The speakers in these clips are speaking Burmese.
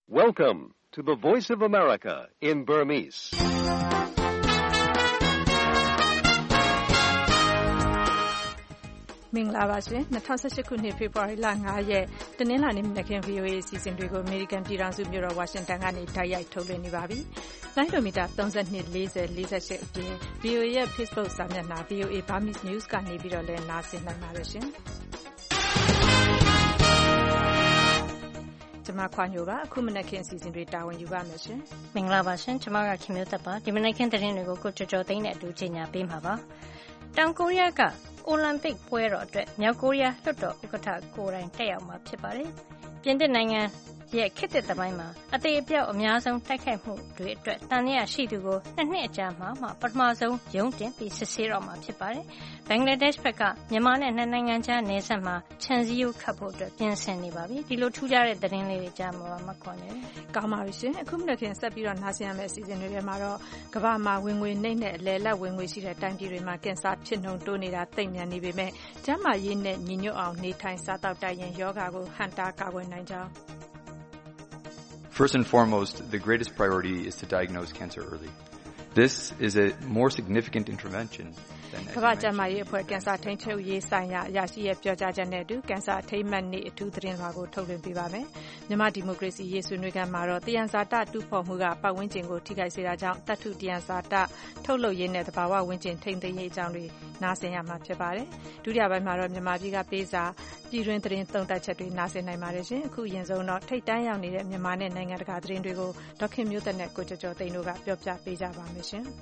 Welcome to the Voice of America in Burmese. ။မင်္ဂလာပါရှင်။2018ခုနှစ်ဖေဖော်ဝါရီလ5ရက်တနင်္လာနေ့မနက်ခင်း VOA အစီအစဉ်တွေကို American ပြည်ထောင်စုမြို့တော် Washington ကနေတိုက်ရိုက်ထုတ်လွှင့်နေပါပြီ။လိုင်းဒိုမီတာ32 40 48အပြင် VOA ရဲ့ Facebook စာမျက်နှာ VOA Burmese News ကနေပြီးတော့လည်းနားဆင်နိုင်ပါတယ်ရှင်။ကျွန်မခွာညိုပါအခုမနက်ခင်းအစီအစဉ်တွေတာဝန်ယူပါမယ်ရှင်မင်္ဂလာပါရှင်ကျွန်မကခင်မျိုးသက်ပါဒီမနက်ခင်းသတင်းတွေကိုကိုကျော်ကျော်သိန်းနဲ့အတူကြီးညာပေးမှာပါတောင်ကိုရီးယားကအိုလံပစ်ပွဲတော်အတွက်မြောက်ကိုရီးယားလွှတ်တော်ဥက္ကဋ္ဌကိုယ်တိုင်တက်ရောက်မှာဖြစ်ပါတယ်ပြင်သစ်နိုင်ငံရဲ့ခေတ်သစ်သမိုင်းမှာအသေးအပြောက်အများဆုံးတိုက်ခိုက်မှုတွေအတွက်တန်ရရှိသူကို2နှစ်အကြာမှပထမဆုံးရုံးတင်ပြီးစစ်ဆေးတော့မှာဖြစ်ပါတယ်ဘင်္ဂလားဒေ့ရှ်ဘက်ကမြန်မာနဲ့နှစ်နိုင်ငံကြားနယ်စပ်မှာခြံစည်းရိုးခတ်ဖို့အတွက်ပြင်ဆင်နေပါပြီဒီလိုထူးခြားတဲ့သတင်းလေးတွေကြားမှာမခွန်နေကောင်းပါပြီရှင်အခုမနက်ခင်းဆက်ပြီးတော့နားဆင်ရမယ့်အစီအစဉ်တွေထဲမှာတော့ကမ္ဘာမှာဝင်ငွေနှိမ့်နဲ့အလဲလက်ဝင်ငွေရှိတဲ့တိုင်းပြည်တွေမှာကင်ဆာဖြစ်နှုန်းတိုးနေတာသိပ်မြန်နေပေမဲ့ကျန်းမာရေးနဲ့ညီညွတ်အောင်နေထိုင်စားသောက်တိုက်ရင်ယောဂါကိုဟန်တာကာကွယ်နိုင်ကြောင်း First and foremost, the greatest priority is to diagnose cancer early. This is a more significant intervention than ကမ္ဘာ့ကျန်းမာရေးအဖွဲ့ကင်ဆာထိန်းချုပ်ရေးဆိုင်ရာအရာရှိရဲ့ပြောကြားချက်နဲ့အတူကင်ဆာထိန်းမှတ်နေ့အထူးသတင်းလွှာကိုထုတ်လွှင့်ပေးပါမယ်။မြန်မာဒီမိုကရေစီရေးဆွေးနွေးခန်းမှာတော့တယံဇာတတူဖော်မှုကပတ်ဝန်းကျင်ကိုထိခိုက်စေတာကြောင့်တတ်ထုတယံဇာတထုတ်လုပ်ရေးနဲ့သဘာဝဝန်းကျင်ထိန်းသိမ်းရေးအကြောင်းတွေနားဆင်ရမှာဖြစ်ပါတယ်။ဒုတိယပိုင်းမှာတော့မြန်မာပြည်ကပေးစာပြည်တွင်းသတင်းသုံးသပ်ချက်တွေနားဆင်နိုင်ပါတယ်ရှင်။အခုရင်ဆုံးတော့ထိတ်တန်းရောက်နေတဲ့မြန်မာနဲ့နိုင်ငံတကာသတင်းတွေကိုဒေါခင်မျိုးသက်နဲ့ကိုကျော်ကျော်သိန်းတို့ကပြောပြပေးကြပါမယ်ရှင်။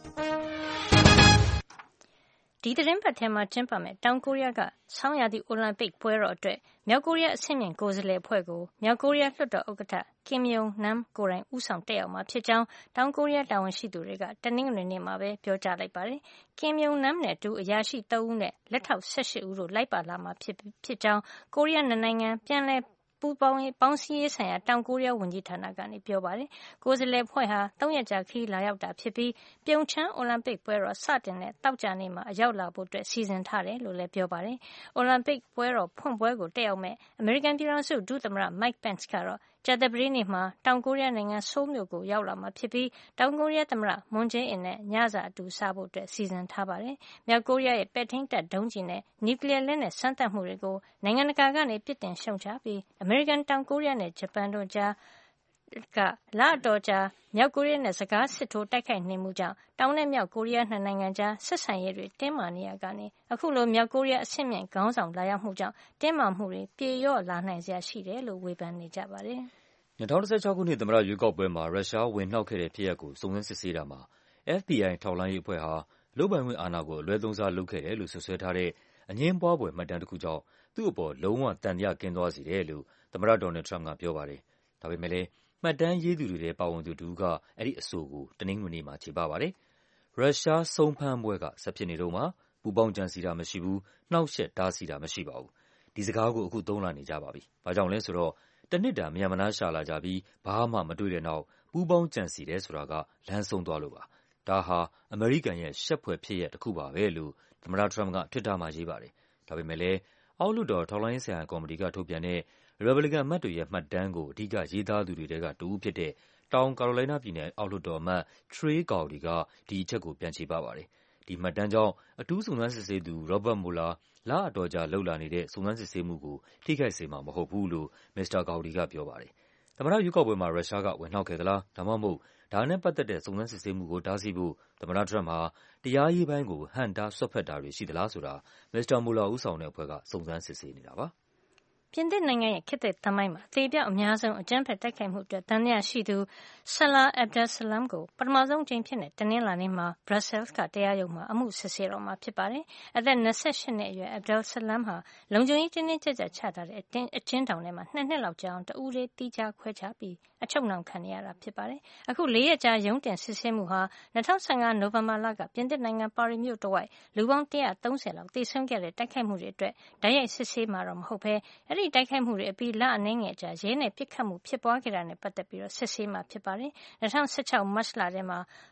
ဒီသတင်းပတ်ထဲမှာကျင်းပမယ်တောင်ကိုရီးယားကဆောင်းရာသီအိုလံပစ်ပွဲတော်အတွက်မြောက်ကိုရီးယားအဆင့်မြင့်ကိုယ်စားလှယ်အဖွဲ့ကိုမြောက်ကိုရီးယားလွှတ်တော်ဥက္ကဋ္ဌကင်ယုံနမ်ကိုယ်တိုင်ဦးဆောင်တက်ရောက်မှာဖြစ်ကြောင်းတောင်ကိုရီးယားတာဝန်ရှိသူတွေကတနင်္ဂနွေနေ့မှာပဲပြောကြားလိုက်ပါတယ်။ကင်ယုံနမ်နဲ့တူအရာရှိ3ဦးနဲ့လက်ထောက်18ဦးတို့လိုက်ပါလာမှာဖြစ်ကြောင်းကိုရီးယားနိုင်ငံပြန်လည်ပူးပေါင်းစည်းရေးဆိုင်ရာတောင်ကိုရီးယားဝန်ကြီးဌာနကနေပြောပါတယ်။ကိုယ်စားလှယ်ဖွဲ့ဟာ3ရက်ကြာခရီးလာရောက်တာဖြစ်ပြီးပြုံချမ်းအိုလံပစ်ပွဲတော်စတင်တဲ့တောက်ကြနေ့မှာအရောက်လာဖို့အတွက်စီစဉ်ထားတယ်လို့လည်းပြောပါတယ်။အိုလံပစ်ပွဲတော်ဖွင့်ပွဲကိုတက်ရောက်မဲ့အမေရိကန်ပြည်ထောင်စုဒုသမ္မတ Mike Pence ကတော့ကြာသပတေးနေ့မှာတောင်ကိုရီးယားနိုင်ငံဆိုးလ်မြို့ကိုရောက်လာမှာဖြစ်ပြီးတောင်ကိုရီးယားသမ္မတမွန်ဂျေးအင်နဲ့ညစာအတူစားဖို့အတွက်စီစဉ်ထားပါတယ်။မြောက်ကိုရီးယားရဲ့ပဲ့ထိန်းတပ်ဒုံးကျည်နဲ့နျူကလီးယားလက်နက်စမ်းသပ်မှုတွေကိုနိုင်ငံတကာကနေပြစ်တင်ရှုံချပြီးအမေရိကန်တောင်ကိုရီးယားနဲ့ဂျပန်တို့ကြားကလအတော်ကြာမြောက်ကိုရီးယားနဲ့စကားစစ်ထိုးတိုက်ခိုက်နေမှုကြောင့်တောင်နဲ့မြောက်ကိုရီးယားနှစ်နိုင်ငံကြားဆက်ဆံရေးတွေတင်းမာနေရကနေအခုလိုမြောက်ကိုရီးယားအဆင့်မြင့်ခေါင်းဆောင်လာရောက်မှုကြောင့်တင်းမာမှုတွေပြေလျော့လာနိုင်စရာရှိတယ်လို့ဝေဖန်နေကြပါတယ်။2016ခုနှစ်သမ္မတရွေးကောက်ပွဲမှာရုရှားဝင်နှောက်ခဲ့တဲ့ဖြစ်ရပ်ကိုစုံစမ်းစစ်ဆေးတာမှာ FBI ထောက်လှမ်းရေးအဖွဲ့ဟာလုပ်ပိုင်ခွင့်အာဏာကိုအလွဲသုံးစားလုပ်ခဲ့တယ်လို့ဆွဆွဲထားတဲ့အငြင်းပွားဖွယ်မှတ်တမ်းတစ်ခုကြောင့်သူ့အပေါ်လုံးဝသံသယကင်းသွားစေတယ်လို့သမ္မတဒေါ်နယ်ထရမ့်ကပြောပါတယ်။ဒါပေမဲ့လည်းမှတ်တမ်းရေးသူတွေထဲပါဝင်သူတူကအဲ့ဒီအဆိုကိုတနင်္ဂနွေနေ့မှာခြေပပါတယ်။ရုရှားဆုံးဖမ်းပွဲကဆက်ဖြစ်နေတော့မှပူပေါင်းကြံစီတာမရှိဘူးနှောက်ယှက်တားဆီးတာမရှိပါဘူး။ဒီစကားကိုအခုသုံးလာနေကြပါပြီ။ဘာကြောင့်လဲဆိုတော့တနှစ်တာမြန်မနာရှာလာကြပြီးဘာမှမတွေ့တဲ့နောက်ပူပေါင်းကြံစီတယ်ဆိုတာကလမ်းဆုံးသွားလို့ပါ။ဒါဟာအမေရိကန်ရဲ့ရှက်ဖွယ်ဖြစ်ရပ်တစ်ခုပါပဲလို့သမ္မတထရမ့်က Twitter မှာရေးပါတယ်။ဒါပေမဲ့လည်းအောက်လွှတ်တော်ထောက်လှမ်းရေးဆိုင်ရာကော်မတီကထုတ်ပြန်တဲ့ရီပတ်ဘလီကန်အမတ်တွေရဲ့မှတ်တမ်းကိုအဓိကရေးသားသူတွေထဲကတဦးဖြစ်တဲ့တောင်ကာရိုလိုင်းနားပြည်နယ်အောက်လွှတ်တော်အမတ် Trey Gowdy ကဒီအချက်ကိုပြန်ချေပပါတယ်။ဒီမှတ်တမ်းကြောင့်အထူးစုံစမ်းစစ်ဆေးသူ Robert Mueller လအတော်ကြာလှုပ်လာနေတဲ့စုံစမ်းစစ်ဆေးမှုကိုထိခိုက်စေမှာမဟုတ်ဘူးလို့မစ္စတာ Gowdy ကပြောပါတယ်။သမ္မတရွေးကောက်ပွဲမှာရုရှားကဝင်နှောက်ခဲ့သလားဒါမှမဟုတ်ဒါနဲ့ပတ်သက်တဲ့စုံစမ်းစစ်ဆေးမှုကိုတားဆီးဖို့သမ္မတထရမ့်ဟာတရားရေးပိုင်းကိုဟန့်တားစွက်ဖက်တာတွေရှိသလားဆိုတာမစ္စတာ Mueller ဦးဆောင်တဲ့အဖွဲ့ကစုံစမ်းစစ်ဆေးနေတာပါ။ပြင်သစ်နိုင်ငံရဲ့ခေတ်သစ်သမိုင်းမှာအသေးပြောက်အများဆုံးအကြမ်းဖက်တိုက်ခိုက်မှုအတွက်တန်ရာရှိသူ Salah Abdeslam ကိုပထမဆုံးအကြိမ်ဖြစ်တဲ့တနင်္လာနေ့မှာ Brussels ကတရားရုံးမှာအမှုစစ်ဆေးတော့မှာဖြစ်ပါတယ်။အသက်28နှစ်အရွယ် Abdeslam ဟာလုံခြုံရေးတင်းတင်းကြပ်ကြပ်ချထားတဲ့အကျဉ်းထောင်ထဲမှာ2နှစ်လောက်ကြာအောင်တဦးလေးတီးခြားခွဲခြားပြီးအချုပ်နှောင်ခံနေရတာဖြစ်ပါတယ်။အခု4ရက်ကြာရုံးတင်စစ်ဆေးမှုဟာ2015နိုဝင်ဘာလကပြင်သစ်နိုင်ငံပါရီမြို့တဝိုက်လူပေါင်း130လောက်သေဆုံးခဲ့တဲ့တိုက်ခိုက်မှုတွေအတွက်တိုက်ရိုက်စစ်ဆေးမှာတော့မဟုတ်ဘဲအဲဒီတိုက်ခိုက်မှုတွေအပြီးလအနည်းငယ်ကြာရဲနဲ့ပစ်ခတ်မှုဖြစ်ပွားခဲ့တာနဲ့ပတ်သက်ပြီးစစ်ဆေးမှာဖြစ်ပါတယ်။2016မတ်လထဲမှာ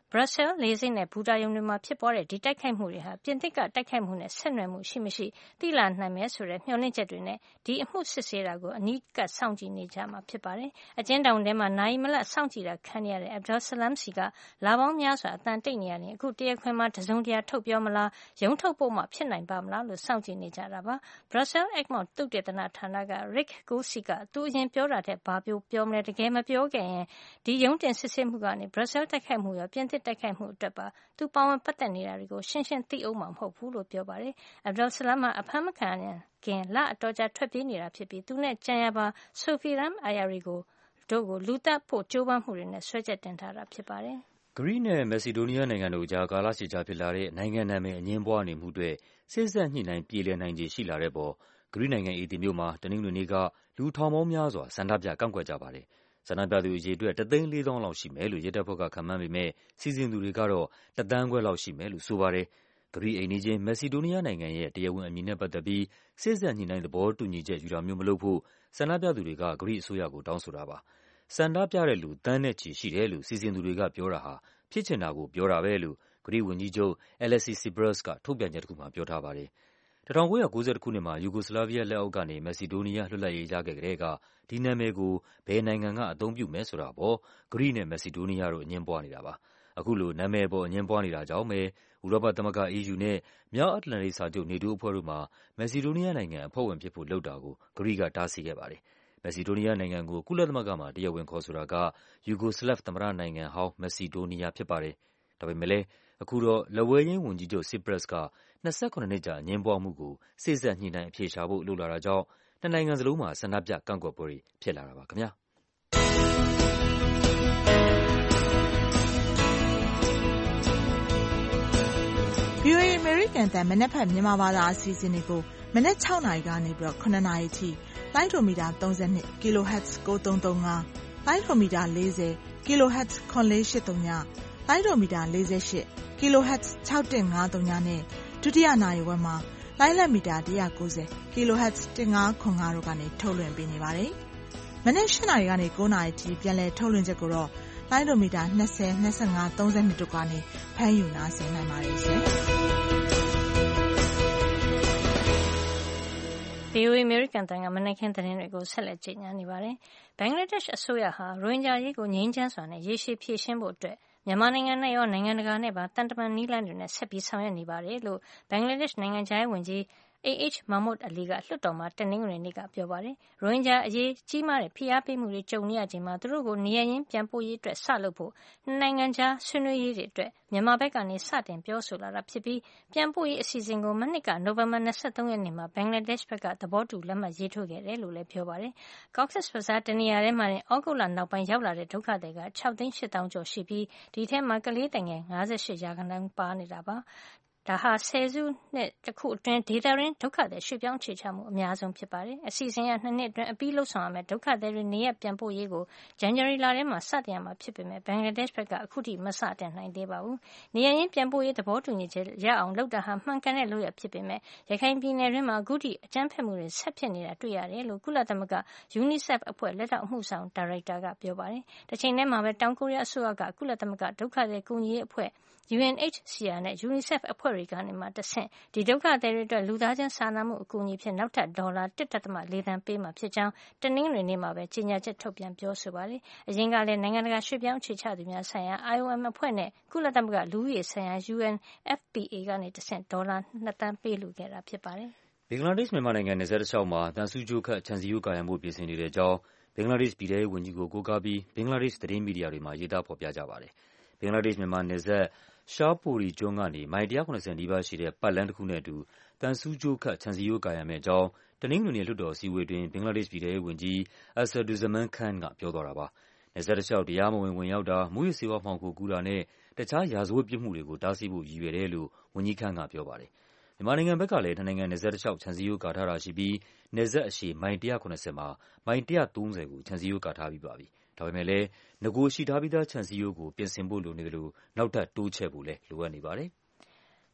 ဘရပ်ဆဲလ်လေဆိပ်နဲ့ဘူတာရုံတွေမှာဖြစ်ပွားတဲ့ဒီတိုက်ခိုက်မှုတွေဟာပြင်သစ်ကတိုက်ခိုက်မှုနဲ့ဆက်နွယ်မှုရှိမရှိသိလာနိုင်မယ်ဆိုတဲ့မျှော်လင့်ချက်တွေနဲ့ဒီအမှုစစ်ဆေးတာကိုအနီးကပ်စောင့်ကြည့်နေကြမှာဖြစ်ပါတယ်။အကျဉ်းထောင်ထဲမှာနိုင်မလတ်စောင့်ကြည့်တာခံရတဲ့ Abdel Salam စီကလာပေါင်းများစွာအတန်တိတ်နေရရင်အခုတရားခွင်မှာတစုံတရာထုတ်ပြောမလားရုံးထုတ်ဖို့မှဖြစ်နိုင်ပါမလားလို့စောင့်ကြည့်နေကြတာပါ။ Brussels Egmont သုတေသနဌာနက Rick Goosey ကသူအရင်ပြောတာထက်ဘာပြောမလဲတကယ်မပြောခဲ့ရင်ဒီရုံးတင်စစ်ဆေးမှုကနေ Brussels တိုက်ခိုက်မှုရောပြင်သစ်တိုက်ခိုက်မှုအတွက်ပါသူပါဝင်ပတ်သက်နေတာတွေကိုရှင်းရှင်းသိအောင်မှာမဟုတ်ဘူးလို့ပြောပါတယ်။ Abdel Salam အဖမ်းမခံခင်လအတော်ကြာထွက်ပြေးနေတာဖြစ်ပြီးသူနဲ့ကြံရပါ Sophie Ram Ayari တို့ကိုလူသတ်ဖို့ကြိုးပမ်းမှုတွေနဲ့စွဲချက်တင်ထားတာဖြစ်ပါတယ်။ဂရိနဲ့မက်ဆီဒိုးနီးယားနိုင်ငံတို့ကြားကာလရှည်ကြာဖြစ်လာတဲ့နိုင်ငံနာမည်အငြင်းပွားနေမှုအတွက်စေ့စပ်ညှိနှိုင်းပြေလည်နိုင်ခြေရှိလာတဲ့အပေါ်ဂရိနိုင်ငံအေသင်မြို့မှာတနင်္ဂနွေနေ့ကလူထောင်ပေါင်းများစွာဆန္ဒပြကန့်ကွက်ကြပါတယ်။ဆန္ဒပြသူအရေအတွက်1,400,000 လောက်ရှိမယ်လို့ရဲတပ်ဖွဲ့ကခန့်မှန်းပေမဲ့စီစဉ်သူတွေကတော့1,500,000 လောက်ရှိမယ်လို့ဆိုပါတယ်။ဂရိအိမ်နီးချင်းမက်ဆီဒိုးနီးယားနိုင်ငံရဲ့တရားဝင်အမည်နဲ့ပတ်သက်ပြီးစေ့စပ်ညှိနှိုင်းသဘောတူညီချက်ယူတာမျိုးမလုပ်ဖို့ဆန္ဒပြသူတွေကဂရိအစိုးရကိုတောင်းဆိုတာပါ။ဆန္ဒပြတဲ့လူသန်းနဲ့ချီရှိတယ်လို့စီစဉ်သူတွေကပြောတာဟာဖြစ်ချင်တာကိုပြောတာပဲလို့ဂရိဝန်ကြီးချုပ် Alexis Tsipras ကထုတ်ပြန်ချက်တခုမှာပြောထားပါတယ်။1992 ခုနှစ်မှာယူဂိုစလာဗီးယားလက်အောက်ကနေမက်ဆီဒိုးနီးယားလွတ်လပ်ရေးရခဲ့ကတည်းကဒီနာမည်ကိုဘယ်နိုင်ငံကအသုံးပြုမယ်ဆိုတာပေါ်ဂရိနဲ့မက်ဆီဒိုးနီးယားတို့အငြင်းပွားနေတာပါ။အခုလိုနာမည်ပေါ်အငြင်းပွားနေတာကြောင့်ပဲဥရောပသမဂ္ဂ EU နဲ့မြောက်အတ္တလန္တိတ်စာချုပ် NATO အဖွဲ့တို့မှာမက်ဆီဒိုးနီးယားနိုင်ငံအဖွဲ့ဝင်ဖြစ်ဖို့လုပ်တာကိုဂရိကတားဆီးခဲ့ပါတယ်။မက်ဆီဒိုးနီးယားနိုင်ငံကိုကုလသမဂ္ဂမှာတရားဝင်ခေါ်ဆိုတာကယူဂိုစလဗ်သမ္မတနိုင်ငံဟောင်းမက်ဆီဒိုးနီးယားဖြစ်ပါတယ်။ဒါပေမဲ့လည်းအခုတော့လက်ဝဲယိမ်းဝန်ကြီးချုပ် Tsipras က28 နှစ်ကြာအငြင်းပွားမှုကိုစေ့စပ်ညှိနှိုင်းအဖြေရှာဖို့လုပ်လာတာကြောင့်နှစ်နိုင်ငံစလုံးမှာဆန္ဒပြကန့်ကွက်ပွဲတွေဖြစ်လာတာပါခင်ဗျာ။ VOA American တန်မနက်ဖြန်မြန်မာဘာသာအစီအစဉ်တွေကိုမနက်6နာရီကနေပြီးတော့9နာရီထိလိုင်းဒိုမီတာ32 kHz 9335လိုင်းဒိုမီတာ40 kHz 9483လိုင်းဒိုမီတာ48 kHz 6153နဲ့ဒုတိယနာရီဝက်မှာလိုင်းလက်မီတာ190 kHz 1505တို့ကနေထုတ်လွှင့်ပေးနေပါတယ်။မနက်7နာရီကနေ9နာရီထိပြန်လည်ထုတ်လွှင့်ချက်ကိုတော့လိုင်းဒိုမီတာ20 25 32တို့ကနေဖမ်းယူနားဆင်နိုင်ပါတယ်ရှင်။ VOA American တန်ကမနက်ခင်းသတင်းတွေကိုဆက်လက်ကြေညာနေပါတယ်။ဘင်္ဂလားဒေ့ရှ်အစိုးရဟာရိုဟင်ဂျာရေးကိုငြိမ်းချမ်းစွာနဲ့ရေရှည်ဖြေရှင်းဖို့အတွက်မြန်မာနိုင်ငံနဲ့ရောနိုင်ငံတကာနဲ့ပါတန်တမာနည်းလမ်းတွေနဲ့ဆက်ပြီးဆောင်ရွက်နေပါတယ်လို့ဘင်္ဂလားဒေ့ရှ်နိုင်ငံခြားရေးဝန်ကြီးAH Mahmood Ali ကလွှတ်တော်မှာတနင်္ဂနွေနေ့ကပြောပါတယ်။ရိုဟင်ဂျာအရေးကြီးမားတဲ့ဖိအားပေးမှုတွေကြုံနေရချိန်မှာသူတို့ကိုနေရပ်ရင်းပြန်ပို့ရေးအတွက်စလုပ်ဖို့နိုင်ငံခြားဆွေးနွေးရေးတွေအတွက်မြန်မာဘက်ကနေစတင်ပြောဆိုလာတာဖြစ်ပြီးပြန်ပို့ရေးအစီအစဉ်ကိုမနှစ်ကနိုဝင်ဘာ23ရက်နေ့မှာဘင်္ဂလားဒေ့ရှ်ဘက်ကသဘောတူလက်မှတ်ရေးထိုးခဲ့တယ်လို့လည်းပြောပါတယ်။ Cox's Bazar တနေရာထဲမှာတင်ဩဂုတ်လနောက်ပိုင်းရောက်လာတဲ့ဒုက္ခသည်က 6,800,000 ကျော်ရှိပြီးဒီထဲမှာကလေးငယ်58% ပါနေတာပါ။ဒါဟာဆယ်စုနှစ်တခုအတွင်းဒေသတွင်းဒုက္ခသည်ရွှေ့ပြောင်းအခြေချမှုအများဆုံးဖြစ်ပါတယ်။အစီအစဉ်က2နှစ်အတွင်းအပြီးလုပ်ဆောင်ရမယ့်ဒုက္ခသည်တွေနေရပ်ပြန်ပို့ရေးကိုဇန်နဝါရီလထဲမှာစတင်ရမှာဖြစ်ပေမဲ့ဘင်္ဂလားဒေ့ရှ်ဘက်ကအခုထိမစတင်နိုင်သေးပါဘူး။နေရပ်ရင်းပြန်ပို့ရေးသဘောတူညီချက်ရအောင်လုပ်တာဟာမှန်ကန်တဲ့လုပ်ရဖြစ်ပေမဲ့ရခိုင်ပြည်နယ်တွင်းမှာအခုထိအကြမ်းဖက်မှုတွေဆက်ဖြစ်နေတာတွေ့ရတယ်လို့ကုလသမဂ္ဂ UNICEF အဖွဲ့လက်ထောက်အမှုဆောင်ဒါရိုက်တာကပြောပါတယ်။တစ်ချိန်တည်းမှာပဲတောင်ကိုရီးယားအစိုးရကကုလသမဂ္ဂဒုက္ခသည်ကူညီရေးအဖွဲ့UNHCR နဲ့ UNICEF အဖွဲ့တွေကနေမှတဆင့်ဒီဒုက္ခသည်တွေအတွက်လူသားချင်းစာနာမှုအကူအညီဖြစ်နောက်ထပ်ဒေါ်လာ 1.4 သန်းပေးမှာဖြစ်ကြောင်းတနင်္ဂနွေနေ့မှာပဲကြေညာချက်ထုတ်ပြန်ပြောဆိုပါတယ်။အရင်ကလည်းနိုင်ငံတကာရွှေ့ပြောင်းအခြေချသူများဆိုင်ရာ IOM အဖွဲ့နဲ့ကုလသမဂ္ဂလူဦးရေဆိုင်ရာ UNFPA ကနေတဆင့်ဒေါ်လာ 2 သန်းပေးလှူခဲ့တာဖြစ်ပါတယ်။ဘင်္ဂလားဒေ့ရှ်မြန်မာနိုင်ငံနယ်စပ်တစ်လျှောက်မှာသံဆူးကြိုးခတ်ခြံစည်းရိုးကာရံဖို့ပြင်ဆင်နေတဲ့အကြောင်းဘင်္ဂလားဒေ့ရှ်ပြည်ထဲရေးဝန်ကြီးကိုကိုးကားပြီးဘင်္ဂလားဒေ့ရှ်သတင်းမီဒီယာတွေမှာရေးသားဖော်ပြကြပါတယ်။ဘင်္ဂလားဒေ့ရှ်မြန်မာနယ်စပ်ရှားပိုရီကျွန်းကနေမိုင်190နီးပါးရှိတဲ့ပတ်လမ်းတစ်ခုနဲ့အတူသံဆူးကြိုးခတ်ခြံစည်းရိုးကာရံမယ့်အကြောင်းတနင်္ဂနွေနေ့လွှတ်တော်အစည်းအဝေးအတွင်းဘင်္ဂလားဒေ့ရှ်ပြည်ထဲရေးဝန်ကြီး Asaduzzaman Khan ကပြောသွားတာပါ။နယ်စပ်တစ်လျှောက်တရားမဝင်ဝင်ရောက်တာ၊မူးယစ်ဆေးဝါးမှောင်ခိုကူးတာနဲ့တခြားရာဇဝတ်ပြစ်မှုတွေကိုတားဆီးဖို့ရည်ရွယ်တယ်လို့ဝန်ကြီး Khan ကပြောပါတယ်။မြန်မာနိုင်ငံဘက်ကလည်းနှစ်နိုင်ငံနယ်စပ်တစ်လျှောက်ခြံစည်းရိုးကာထားတာရှိပြီးနယ်စပ်အရှည်မိုင်190မှာမိုင်130ကိုခြံစည်းရိုးကာထားပြီးပါပြီ။ဒါပေမဲ့လည်းနဂိုရှိထားပြီးသားခြံစည်းရိုးကိုပြင်ဆင်ဖို့လိုနေသလိုနောက်ထပ်တိုးချဲ့ဖို့လည်းလိုအပ်နေပါတယ်။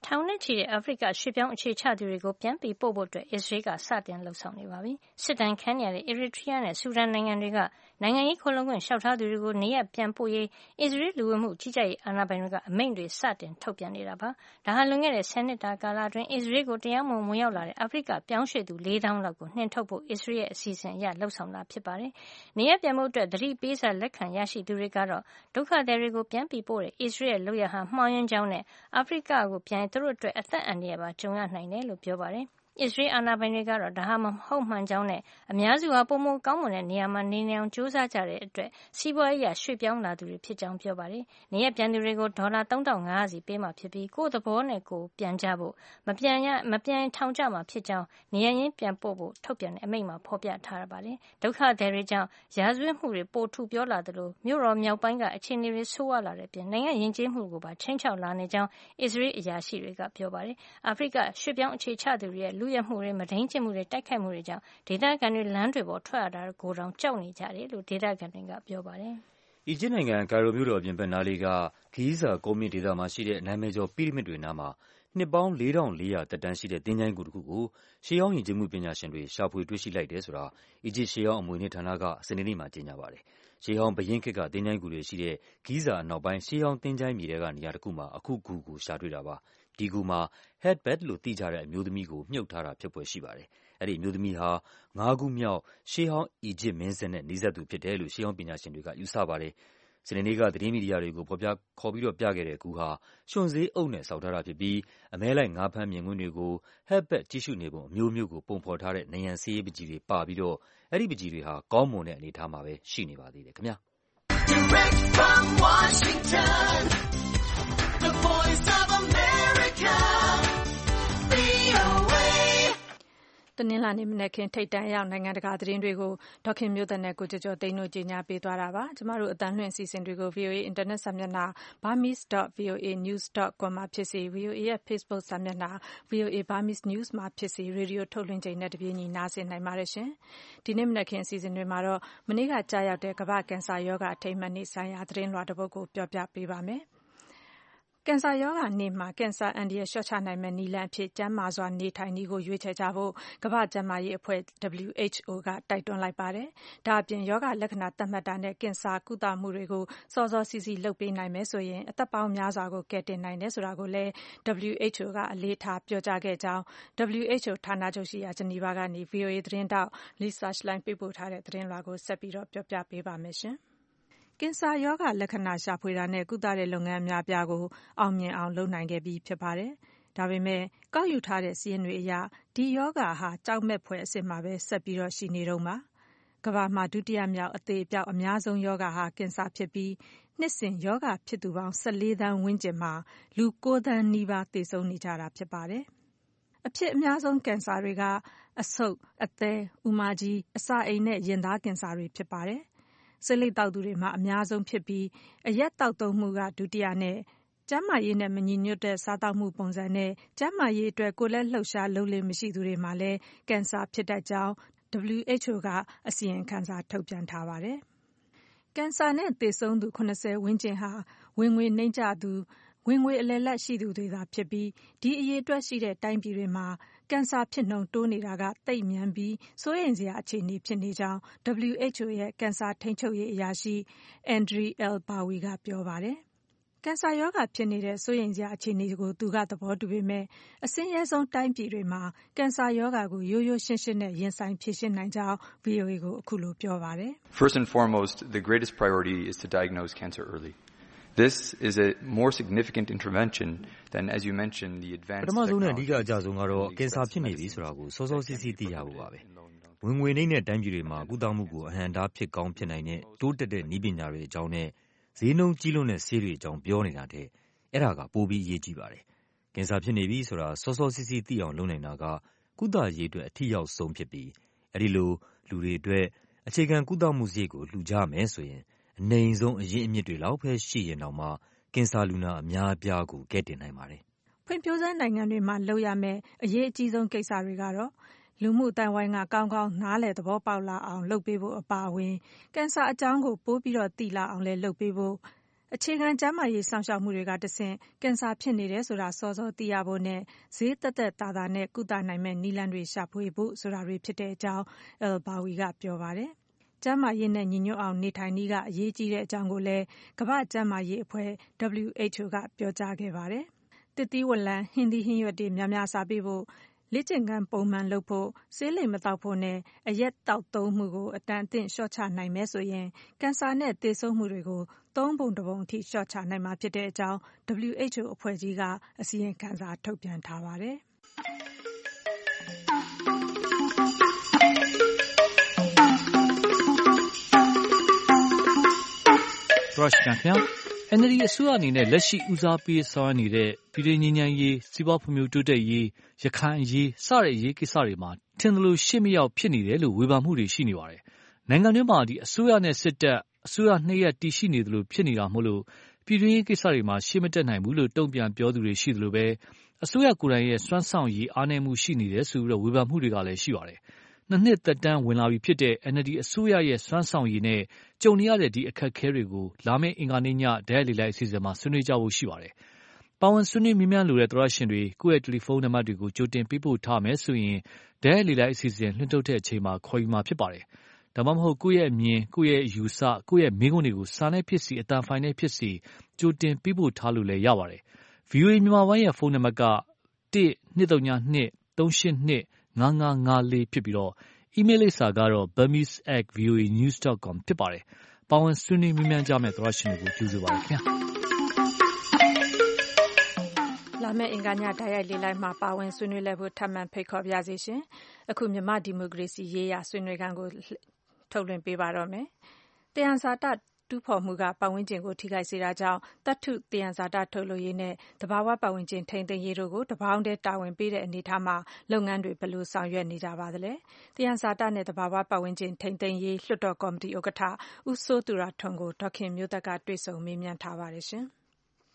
ထောင်နဲ့ချီတဲ့အာဖရိကရွှေ့ပြောင်းအခြေချသူတွေကိုပြန်ပြီးပို့ဖို့အစ္စရေးကစတင်လှုပ်ဆောင်နေပါပြီ။စစ်တမ်းခံရတဲ့ Eritrea နဲ့ ဆူဒန်နိုင်ငံတွေကနိုင်ငံရေးခိုလှုံခွင့်လျှောက်ထားသူတွေကိုနေရပ်ပြန်ပို့ရေးအစ္စရေးလူဝင်မှုကြီးကြပ်ရေးအာဏာပိုင်တွေကအမိန့်တွေစတင်ထုတ်ပြန်နေတာပါ။ဒါဟာလွန်ခဲ့တဲ့10 နှစ်တာကာလအတွင်းအစ္စရေးကိုတရားမဝင်ရောက်လာတဲ့အာဖရိကပြောင်းရွှေ့သူ 4,000 လောက်ကိုနှင်ထုတ်ဖို့အစ္စရေးရဲ့အစီအစဉ်အရလှုပ်ဆောင်တာဖြစ်ပါတယ်။နေရပ်ပြန်ဖို့သတိပေးစာလက်ခံရရှိသူတွေကတော့ဒုက္ခသည်တွေကိုပြန်ပြီးပို့တဲ့အစ္စရေးရဲ့လုပ်ရပ်ဟာမှားယွင်းကြောင်းနဲ့အာဖရိကကိုပြန်ရင်သူတို့အတွက်အသက်အန္တရာယ်ပါကြုံရနိုင်တယ်လို့ပြောပါတယ်။အစ္စရေးအာဏာပိုင်တွေကတော့ဒါဟာမဟုတ်မှန်ကြောင်းနဲ့အများစုဟာပိုမိုကောင်းမွန်တဲ့နေရာမှာနေနေအောင်ကြိုးစားကြတဲ့အတွက်စီးပွားရေးအရရွှေ့ပြောင်းလာသူတွေဖြစ်ကြောင်းပြောပါတယ်။နေရပ်ပြန်သူတွေကိုဒေါ်လာ 3,500 စီပေးမှာဖြစ်ပြီးကိုယ့်သဘောနဲ့ကိုယ်ပြန်ကြဖို့မပြန်ရင်ထောင်ကျမှာဖြစ်ကြောင်းနေရပ်ရင်းပြန်ပို့ဖို့ထုတ်ပြန်တဲ့အမိန့်မှာဖော်ပြထားပါတယ်။ဒုက္ခသည်တွေကြောင့်ရာဇဝတ်မှုတွေပိုထူပြောလာသလိုမြို့တော်မြောက်ပိုင်းကအခြေအနေတွေဆိုးဝါးလာတဲ့အပြင်နိုင်ငံယဉ်ကျေးမှုကိုပါခြိမ်းခြောက်လာနေကြောင်းအစ္စရေးအရာရှိတွေကပြောပါတယ်။အာဖရိကရွှေ့ပြောင်းအခြေချသူတွေရဲ့လူရဲမှုတွေမဒိန်းကျင့်မှုတွေတိုက်ခိုက်မှုတွေကြောင့်ဒေသခံတွေလမ်းတွေပေါ်ထွက်ရတာကိုတောင်ကြောက်နေကြတယ်လို့ဒေသခံတွေကပြောပါတယ်။အီဂျစ်နိုင်ငံကိုင်ရိုမြို့တော်အပြင်ဘက်နားလေးကဂီဇာကုန်းမြင့်ဒေသမှာရှိတဲ့နာမည်ကျော်ပီရမစ်တွေနားမှာနှစ်ပေါင်း 4,400 သက်တမ်းရှိတဲ့သင်္ချိုင်းကိုတစ်ခုကိုရှေးဟောင်းယဉ်ကျေးမှုပညာရှင်တွေရှာဖွေတွေ့ရှိလိုက်တယ်ဆိုတာအီဂျစ်ရှေးဟောင်းအမွေအနှစ်ဌာနကစနေနေ့မှာကြေညာပါတယ်။ရှေးဟောင်းဘုရင်ခေတ်ကသင်္ချိုင်းဂူတွေရှိတဲ့ဂီဇာအနောက်ပိုင်းရှေးဟောင်းသင်္ချိုင်းမြေထဲကနေရာတစ်ခုမှာအခုဂူကိုရှာတွေ့တာပါ။ဒီဂူမှာ Headbed လို့သိကြတဲ့အမျိုးသမီးကိုမြှုပ်ထားတာဖြစ်ဖွယ်ရှိပါတယ်။အဲဒီအမျိုးသမီးဟာ5 ခုမြောက်ရှေးဟောင်းအီဂျစ်မင်းဆက်နဲ့နီးစပ်သူဖြစ်တယ်လို့ရှေးဟောင်းပညာရှင်တွေကယူဆပါတယ်။စနေနေ့ကသတင်းမီဒီယာတွေကိုခေါ်ပြီးပြခဲ့တဲ့ဂူဟာရွှံစေးအုပ်နဲ့ဆောက်ထားတာဖြစ်ပြီးအမဲလိုက်ငါးဖမ်းမြင်ကွင်းတွေကို Headbed ကြည့်ရှုနေပုံအမျိုးမျိုးကိုပုံဖော်ထားတဲ့နံရံဆေးရေးပန်းချီတွေပါပြီးတော့အဲဒီပန်းချီတွေဟာကောင်းမွန်တဲ့အနေအထားမှာပဲရှိနေပါသေးတယ်ခင်ဗျာ။ Direct from Washington, the Voice of America, VOA တနင်္လာနေ့မနက်ခင်းထိပ်တန်းရောက်နိုင်ငံတကာသတင်းတွေကိုဒေါက်ခင်မျိုးသက်နဲ့ကိုကျော်ကျော်သိန်းတို့ကြီးညာပေးသွားတာပါ။ကျမတို့အသံလွှင့်အစီအစဉ်တွေကို VOA အင်တာနက်စာမျက်နှာ burmese.voanews.com မှာဖြစ်စေ VOA ရဲ့ Facebook စာမျက်နှာ VOA Burmese News မှာဖြစ်စေရေဒီယိုထုတ်လွှင့်ချိန်နဲ့တပြေးညီနားဆင်နိုင်ပါတယ်ရှင်။ဒီနေ့မနက်ခင်းအစီအစဉ်တွေမှာတော့မနေ့ကကြာရောက်တဲ့ကမ္ဘာ့ကင်ဆာရောဂါအထိမ်းအမှတ်နေ့ဆိုင်ရာသတင်းလွှာတစ်ပုဒ်ကိုပြောပြပေးပါမယ်။ကင်ဆာရောဂါနေ့မှာကင်ဆာအန္တရာယ်လျှော့ချနိုင်မယ့်နည်းလမ်းအဖြစ်ကျန်းမာစွာနေထိုင်နည်းကိုရွေးချယ်ကြဖို့ကမ္ဘာ့ကျန်းမာရေးအဖွဲ့ WHO ကတိုက်တွန်းလိုက်ပါတယ်။ဒါ့အပြင်ရောဂါလက္ခဏာသတ်မှတ်တာနဲ့ကင်ဆာကုသမှုတွေကိုစောစောစီးစီးလုပ်ပေးနိုင်မယ်ဆိုရင်အသက်ပေါင်းများစွာကိုကယ်တင်နိုင်တယ်ဆိုတာကိုလည်း WHO ကအလေးထားပြောကြားခဲ့ကြောင်း WHO ဌာနချုပ်ရှိရာဂျနီဗာကနေ VOA သတင်းထောက် Lisa Schlein ပေးပို့ထားတဲ့သတင်းလွှာကိုဆက်ပြီးပြောပြပေးပါမယ်ရှင်။ကင်ဆာရောဂါလက္ခဏာရှာဖွေတာနဲ့ကုသတဲ့လုပ်ငန်းအများအပြားကိုအောင်မြင်အောင်လုပ်နိုင်ခဲ့ပြီးဖြစ်ပါတယ်။ဒါပေမဲ့ကောက်ယူထားတဲ့စာရင်းတွေအရဒီရောဂါဟာကြောက်မက်ဖွယ်အဆင့်မှာပဲဆက်ပြီးရှိနေတုန်းပါ။ကမ္ဘာမှာဒုတိယမြောက်အသေအပျောက်အများဆုံးရောဂါဟာကင်ဆာဖြစ်ပြီးနှစ်စဉ်ရောဂါဖြစ်သူပေါင်း14 သန်းဝန်းကျင်မှာလူ9 သန်းနီးပါးသေဆုံးနေကြတာဖြစ်ပါတယ်။အဖြစ်အများဆုံးကင်ဆာတွေကအဆုတ်၊အသည်း၊အူမကြီး၊အစာအိမ်နဲ့ရင်သားကင်ဆာတွေဖြစ်ပါတယ်။ဆေးလိပ်သောက်သူတွေမှာအများဆုံးဖြစ်ပြီးအရက်သောက်သုံးမှုကဒုတိယနဲ့ကျန်းမာရေးနဲ့မညီညွတ်တဲ့စားသောက်မှုပုံစံနဲ့ကျန်းမာရေးအတွက်ကိုယ်လက်လှုပ်ရှားလုပ်လေ့မရှိသူတွေမှာလည်းကင်ဆာဖြစ်တတ်ကြောင်း WHO ကအစီရင်ခံစာထုတ်ပြန်ထားပါတယ်။ကင်ဆာနဲ့သေဆုံးသူ70ဝန်းကျင်ဟာဝင်ငွေနိမ့်ကျသူဝင်ငွေအလယ်လတ်ရှိသူတွေသာဖြစ်ပြီးဒီအရေအတွက်ရှိတဲ့တိုင်းပြည်တွေမှာကင်ဆာဖြစ်နှုန်းတိုးနေတာကသိပ်မြန်ပြီးစိုးရိမ်စရာအခြေအနေဖြစ်နေကြောင်း WHO ရဲ့ကင်ဆာထိန်းချုပ်ရေးအရာရှိ Andre Ilbawi ကပြောပါတယ်။ကင်ဆာရောဂါဖြစ်နေတဲ့စိုးရိမ်စရာအခြေအနေကိုသူကသဘောတူပေမဲ့အဆင်းရဲဆုံးတိုင်းပြည်တွေမှာကင်ဆာရောဂါကိုရိုးရိုးရှင်းရှင်းနဲ့ရင်ဆိုင်ဖြေရှင်းနိုင်ကြောင်း VOA ကိုအခုလိုပြောပါတယ်။ First and foremost, the greatest priority is to diagnose cancer early.This is a more significant intervention than, as you mentioned, the advanced technology. ပထမဆုံးနဲ့အဓိကအကျဆုံးကတော့ကင်ဆာဖြစ်နေပြီဆိုတာကိုစောစောစီးစီးသိရဖို့ပါပဲ။ဝင်ငွေနှိမ့်တဲ့တိုင်းပြည်တွေမှာကုသမှုကိုအဟန့်အတားဖြစ်ကောင်းဖြစ်နိုင်တဲ့တိုးတက်တဲ့နည်းပညာတွေအကြောင်းနဲ့ဈေးနှုန်းကြီးလွန်းတဲ့ဆေးတွေအကြောင်းပြောနေတာတဲ့အဲ့ဒါကပိုပြီးအရေးကြီးပါတယ်။ကင်ဆာဖြစ်နေပြီဆိုတာစောစောစီးစီးသိအောင်လုပ်နိုင်တာကကုသရေးအတွက်အထူးရောက်ဆုံးဖြစ်ပြီးအဲ့ဒီလိုလူတွေအတွက်အခြေခံကုသမှုစရိတ်ကိုလှူကြမယ်ဆိုရင်အနိမ့်ဆုံးအရင်းအမြစ်တွေလောက်ပဲရှိရင်တောင်မှကင်ဆာလူနာအများအပြားကိုကယ်တင်နိုင်ပါတယ်။ဖွံ့ဖြိုးဆဲနိုင်ငံတွေမှာလုပ်ရမယ့်အရေးအကြီးဆုံးကိစ္စတွေကတော့လူမှုအသိုင်းအဝိုင်းကကောင်းကောင်းနားလည်သဘောပေါက်လာအောင်လုပ်ပေးဖို့အပါအဝင်ကင်ဆာအကြောင်းကိုပိုပြီးသိလာအောင်လည်းလုပ်ပေးဖို့အခြေခံကျန်းမာရေးစောင့်ရှောက်မှုတွေကတဆင့်ကင်ဆာဖြစ်နေတယ်ဆိုတာစောစောသိရဖို့နဲ့ဈေးသက်သက်သာသာနဲ့ကုသနိုင်မဲ့နည်းလမ်းတွေရှာဖွေဖို့ဆိုတာတွေဖြစ်တဲ့အကြောင်း Al-Bawi ကပြောပါတယ်။ကျန်းမာရေးနဲ့ညီညွတ်အောင်နေထိုင်နည်းကအရေးကြီးတဲ့အကြောင်းကိုလည်းကမ္ဘာ့ကျန်းမာရေးအဖွဲ့ WHO ကပြောကြားခဲ့ပါတယ်။သစ်သီးဝလံဟင်းသီးဟင်းရွက်တွေများများစားပေးဖို့လေ့ကျင့်ခန်းပုံမှန်လုပ်ဖို့ဆေးလိပ်မသောက်ဖို့နဲ့အရက်သောက်သုံးမှုကိုအတန်အသင့်လျှော့ချနိုင်မယ်ဆိုရင်ကင်ဆာနဲ့သေဆုံးမှုတွေကို3 ပုံ 1 ပုံအထိလျှော့ချနိုင်မှာဖြစ်တဲ့အကြောင်း WHO အဖွဲ့ကြီးကအစီရင်ခံစာထုတ်ပြန်ထားပါတယ်။ NLD အစိုးရအနေနဲ့လက်ရှိဦးစားပေးဆောင်ရွက်နေတဲ့ပြည်တွင်းငြိမ်းချမ်းရေးစီးပွားဖွံ့ဖြိုးတိုးတက်ရေးရခိုင်အရေးစတဲ့အရေးကိစ္စတွေမှာထင်သလိုရှေ့မရောက်ဖြစ်နေတယ်လို့ဝေဖန်မှုတွေရှိနေပါတယ်။နိုင်ငံတွင်းမှာအစိုးရနဲ့စစ်တပ်အစိုးရနှစ်ရပ်တည်ရှိနေသလိုဖြစ်နေတာမို့လို့ပြည်တွင်းရေးကိစ္စတွေမှာရှေ့မတက်နိုင်ဘူးလို့တုံ့ပြန်ပြောသူတွေရှိသလိုပဲအစိုးရကိုယ်တိုင်ရဲ့စွမ်းဆောင်ရည်အားနည်းမှုရှိနေတယ်ဆိုပြီးဝေဖန်မှုတွေကလည်းရှိပါတယ်။2 နှစ်သက်တမ်းဝင်လာပြီဖြစ်တဲ့ NLD အစိုးရရဲ့စွမ်းဆောင်ရည်နဲ့ကြုံနေရတဲ့ဒီအခက်အခဲတွေကိုလာမယ့်အင်္ဂါနေ့ညဓာတ်လေလိုက်အစီအစဉ်မှာဆွေးနွေးကြဖို့ရှိပါတယ်။ပါဝင်ဆွေးနွေးမြန်းလိုတဲ့သောရရှင်တွေကိုယ့်ရဲ့တယ်လီဖုန်းနံပါတ်တွေကိုကြိုတင်ပေးပို့ထားမယ်ဆိုရင်ဓာတ်လေလိုက်အစီအစဉ်လွှင့်ထုတ်တဲ့အချိန်မှာခေါ်ယူမှာဖြစ်ပါတယ်။ဒါမှမဟုတ်ကိုယ့်ရဲ့အမြင်ကိုယ့်ရဲ့အယူဆကိုယ့်ရဲ့မေးခွန်းတွေကိုစာနဲ့ဖြစ်စီအတန်ဖိုင်နဲ့ဖြစ်စီကြိုတင်ပေးပို့ထားလို့လည်းရပါတယ်။ VOA မြန်မာပိုင်းရဲ့ဖုန်းနံပါတ်က 1-202-382-5554 ဖြစ်ပြီးအီးမေးလ်လိပ်စာကတော့ burmese@voanews.com ဖြစ်ပါတယ်။ပါဝင်ဆွေးနွေးမြန်းကြမယ့်သောရရှင်တွေကိုကြိုဆိုပါရစေ။လာမယ့်အင်္ဂါညဓာတ်ရိုက်လေလိုက်မှာပါဝင်ဆွေးနွေးလဲဖို့ထပ်မံဖိတ်ခေါ်ပါရစေရှင်။အခုမြန်မာဒီမိုကရေစီရေးရာဆွေးနွေးခန်းကိုထုတ်လွှင့်ပေးပါတော့မယ်။သယံဇာတတူးဖော်မှုကပတ်ဝန်းကျင်ကိုထိခိုက်စေတာကြောင့်သတ္တုသယံဇာတထုတ်လုပ်ရေးနဲ့သဘာဝပတ်ဝန်းကျင်ထိန်းသိမ်းရေးတို့ကိုတပေါင်းတည်းတာဝန်ပေးတဲ့အနေအထားမှာလုပ်ငန်းတွေဘယ်လိုဆောင်ရွက်နေကြပါသလဲ။သယံဇာတနဲ့သဘာဝပတ်ဝန်းကျင်ထိန်းသိမ်းရေးလွှတ်တော်ကော်မတီဥက္ကဋ္ဌဦးစိုးသူရထွန်းကိုဒေါ်ခင်မျိုးသက်ကတွေ့ဆုံမေးမြန်းထားပါတယ်ရှင်။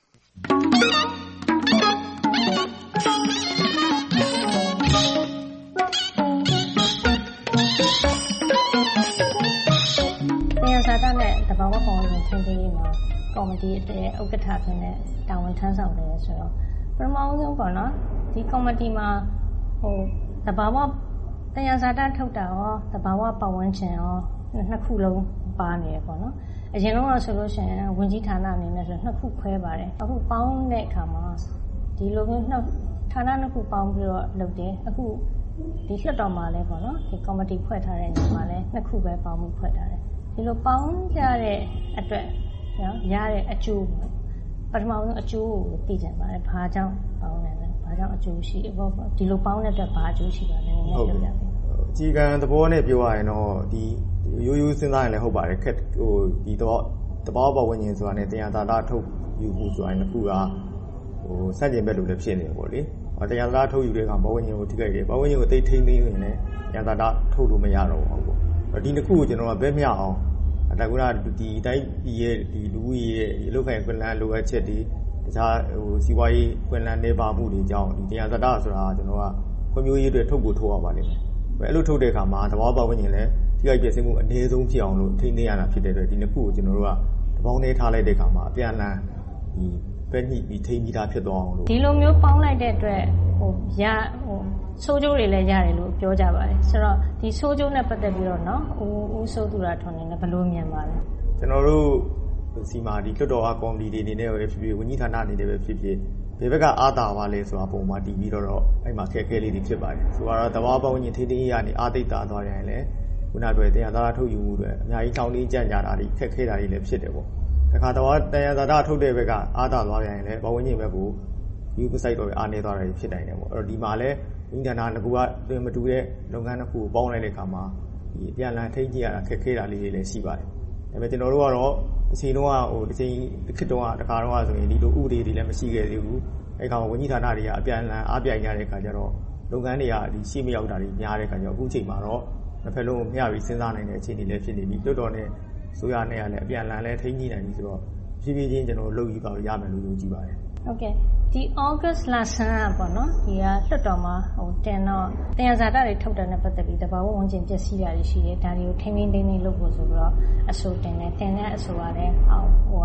သယံဇာတနဲ့သဘာဝပတ်ဝန်းကျင်ထိန်းသိမ်းရေးမှာကော်မတီရဲ့ဥက္ကဋ္ဌဖြစ်တဲ့တာဝန်ထမ်းဆောင်တယ်ဆိုတော့ပထမဆုံးပေါ့နော်ဒီကော်မတီမှာသဘာဝသယံဇာတထုတ်တာရောသဘာဝပတ်ဝန်းကျင်ရောနှစ်ခုလုံးပါနေရပေါ့နော်အရင်တော့ဆိုလို့ရှိရင်ဝန်ကြီးဌာနအနေနဲ့ဆိုနှစ်ခုခွဲပါတယ်အခုပေါင်းတဲ့အခါမှာဒီလိုမျိုးဌာနနှစ်ခုပေါင်းပြီးတော့လုပ်တယ်အခုဒီလွှတ်တော်မှာလည်းပေါ့နော်ဒီကော်မတီဖွဲ့ထားတဲ့နေရာမှာလည်းနှစ်ခုပဲပေါင်းမှုဖွဲ့ထားတယ်ဒီလိုပေါင်းကြတဲ့အတွက်နော်ရတဲ့အကျိုးပထမဆုံးအကျိုးကိုသိကြပါတယ်ဘာကြောင့်ပေါင်းလဲဘာကြောင့်အကျိုးရှိဒီလိုပေါင်းတဲ့အတွက်ဘာအကျိုးရှိပါလဲနည်းနည်းပြောပြပေးအခြေခံသဘောနဲ့ပြောရရင်တော့ဒီရိုးရိုးစဉ်းစားရင်လည်းဟုတ်ပါတယ်ခက်ဒီတော့တဘာဝပတ်ဝန်းကျင်ဆိုတာနဲ့သယံဇာတထုတ်ယူမှုဆိုတာနှစ်ခုကဆန့်ကျင်ဘက်လိုလည်းဖြစ်နေတယ်ပေါ့လေသယံဇာတထုတ်ယူတဲ့အခါပတ်ဝန်းကျင်ကိုထိခိုက်တယ်ပတ်ဝန်းကျင်ကိုသိထိန်းသိမ်းရင်လည်းသယံဇာတထုတ်လို့မရတော့ဘူးပေါ့ဒီနှစ်ခုကိုကျွန်တော်ကဘက်မျှအောင်ဒါကဒီတိုင်းပြည်ရဲ့ဒီလူဦးရေရဲ့အလုပ်ခိုင်ခွင့်လန်းလိုအပ်ချက်တွေတခြားစီးပွားရေးခွင့်လန်းနေပါမှုတွေကြောင့်ဒီသယံဇာတဆိုတာကျွန်တော်ကဖွံ့ဖြိုးရေးအတွက်ထုတ်ဖို့ထုတ်ရပါလိမ့်မယ်အဲ့လိုထုတ်တဲ့အခါမှာသဘာဝပတ်ဝန်းကျင်လည်းထိခိုက်ပျက်စီးမှုအနည်းဆုံးဖြစ်အောင်လို့ထိန်းသိမ်းရတာဖြစ်တဲ့အတွက်ဒီနှစ်ခုကိုကျွန်တော်တို့ကတပေါင်းထဲထားလိုက်တဲ့အခါမှာအပြန်အလှန်ဒီပဲညှိပြီးထိန်းပြီးသားဖြစ်သွားအောင်လို့ဒီလိုမျိုးပေါင်းလိုက်တဲ့အတွက်ဆိုးကျိုးတွေလည်းရတယ်လို့ပြောကြပါတယ်ဆိုတော့ဒီဆိုးကျိုးနဲ့ပတ်သက်ပြီးတော့နော်ဦးစိုးသူရထွန်းနေလည်းဘယ်လိုမြင်ပါလဲကျွန်တော်တို့စီမာဒီလွှတ်တော်ကော်မတီတွေအနေနဲ့ပဲဖြစ်ဖြစ်ဝန်ကြီးဌာနအနေနဲ့ပဲဖြစ်ဖြစ်ဘယ်ဘက်ကအားသာပါလဲဆိုတာပုံမှာတည်ပြီးတော့အဲ့မှာခက်ခဲလေးတွေဖြစ်ပါတယ်ဆိုတော့သဘာဝပတ်ဝန်းကျင်ထိန်းသိမ်းရေးကနေအားသိတာသွားရင်လည်းခုနပြောတဲ့သယံဇာတထုတ်ယူမှုတွေအများကြီးထောင်လေးကြံ့ကြတာတွေခက်ခဲတာတွေလည်းဖြစ်တယ်ပေါ့တခါသယံဇာတထုတ်တဲ့ဘက်ကအားသာသွားရင်လည်းပတ်ဝန်းကျင်ဘက်ကိုယူပစိုက်တော့အားနေသွားတာတွေဖြစ်နိုင်တယ်ပေါ့အဲ့တော့ဒီမှာလည်းဝန်ကြီးဌာနကတွင်မတူတဲ့လုပ်ငန်းတစ်ခုကိုပေါင်းလိုက်တဲ့အခါမှာဒီအပြန်အလှန်ထိန်းကြည့်ရတာခက်ခဲတာလေးတွေလည်းရှိပါတယ်ဒါပေမဲ့ကျွန်တော်တို့ကတော့အချိန်တုန်းကတစ်ချိန်ခေတ်တုန်းကတခါတော့ဆိုရင်ဒီလိုဥပဒေတွေလည်းမရှိခဲ့သေးဘူးအဲ့ခါမှာဝန်ကြီးဌာနတွေကအပြန်အလှန်အားပြိုင်ရတဲ့အခါကျတော့လုပ်ငန်းတွေကဒီရှိမရောက်တာတွေများတဲ့အခါကျတော့အခုချိန်မှာတော့တစ်ဖက်လုံးကိုမျှပြီးစဉ်းစားနိုင်တဲ့အခြေအနေလည်းဖြစ်နေပြီလွှတ်တော်နဲ့ဆိုရနဲ့လည်းအပြန်အလှန်လည်းထိန်းကြည့်နိုင်ပြီဆိုတော့ဖြည်းဖြည်းချင်းကျွန်တော်လုပ်ယူတော့ရမယ်လို့ယုံကြည်ပါတယ်ဟုတ်ကဲ့ဒီ August လဆန်းပေါ့နော်ဒီကလွှတ်တော်မှာတင်တော့သယံဇာတတွေထုတ်တယ်နဲ့ပတ်သက်ပြီးတဘာဝဝန်ကျင်ပျက်စီးတာတွေရှိတယ်ဒါတွေကိုထိန်းသိမ်းလုပ်ဖို့ဆိုပြီးတော့အဆိုတင်တဲ့အဆိုကလည်း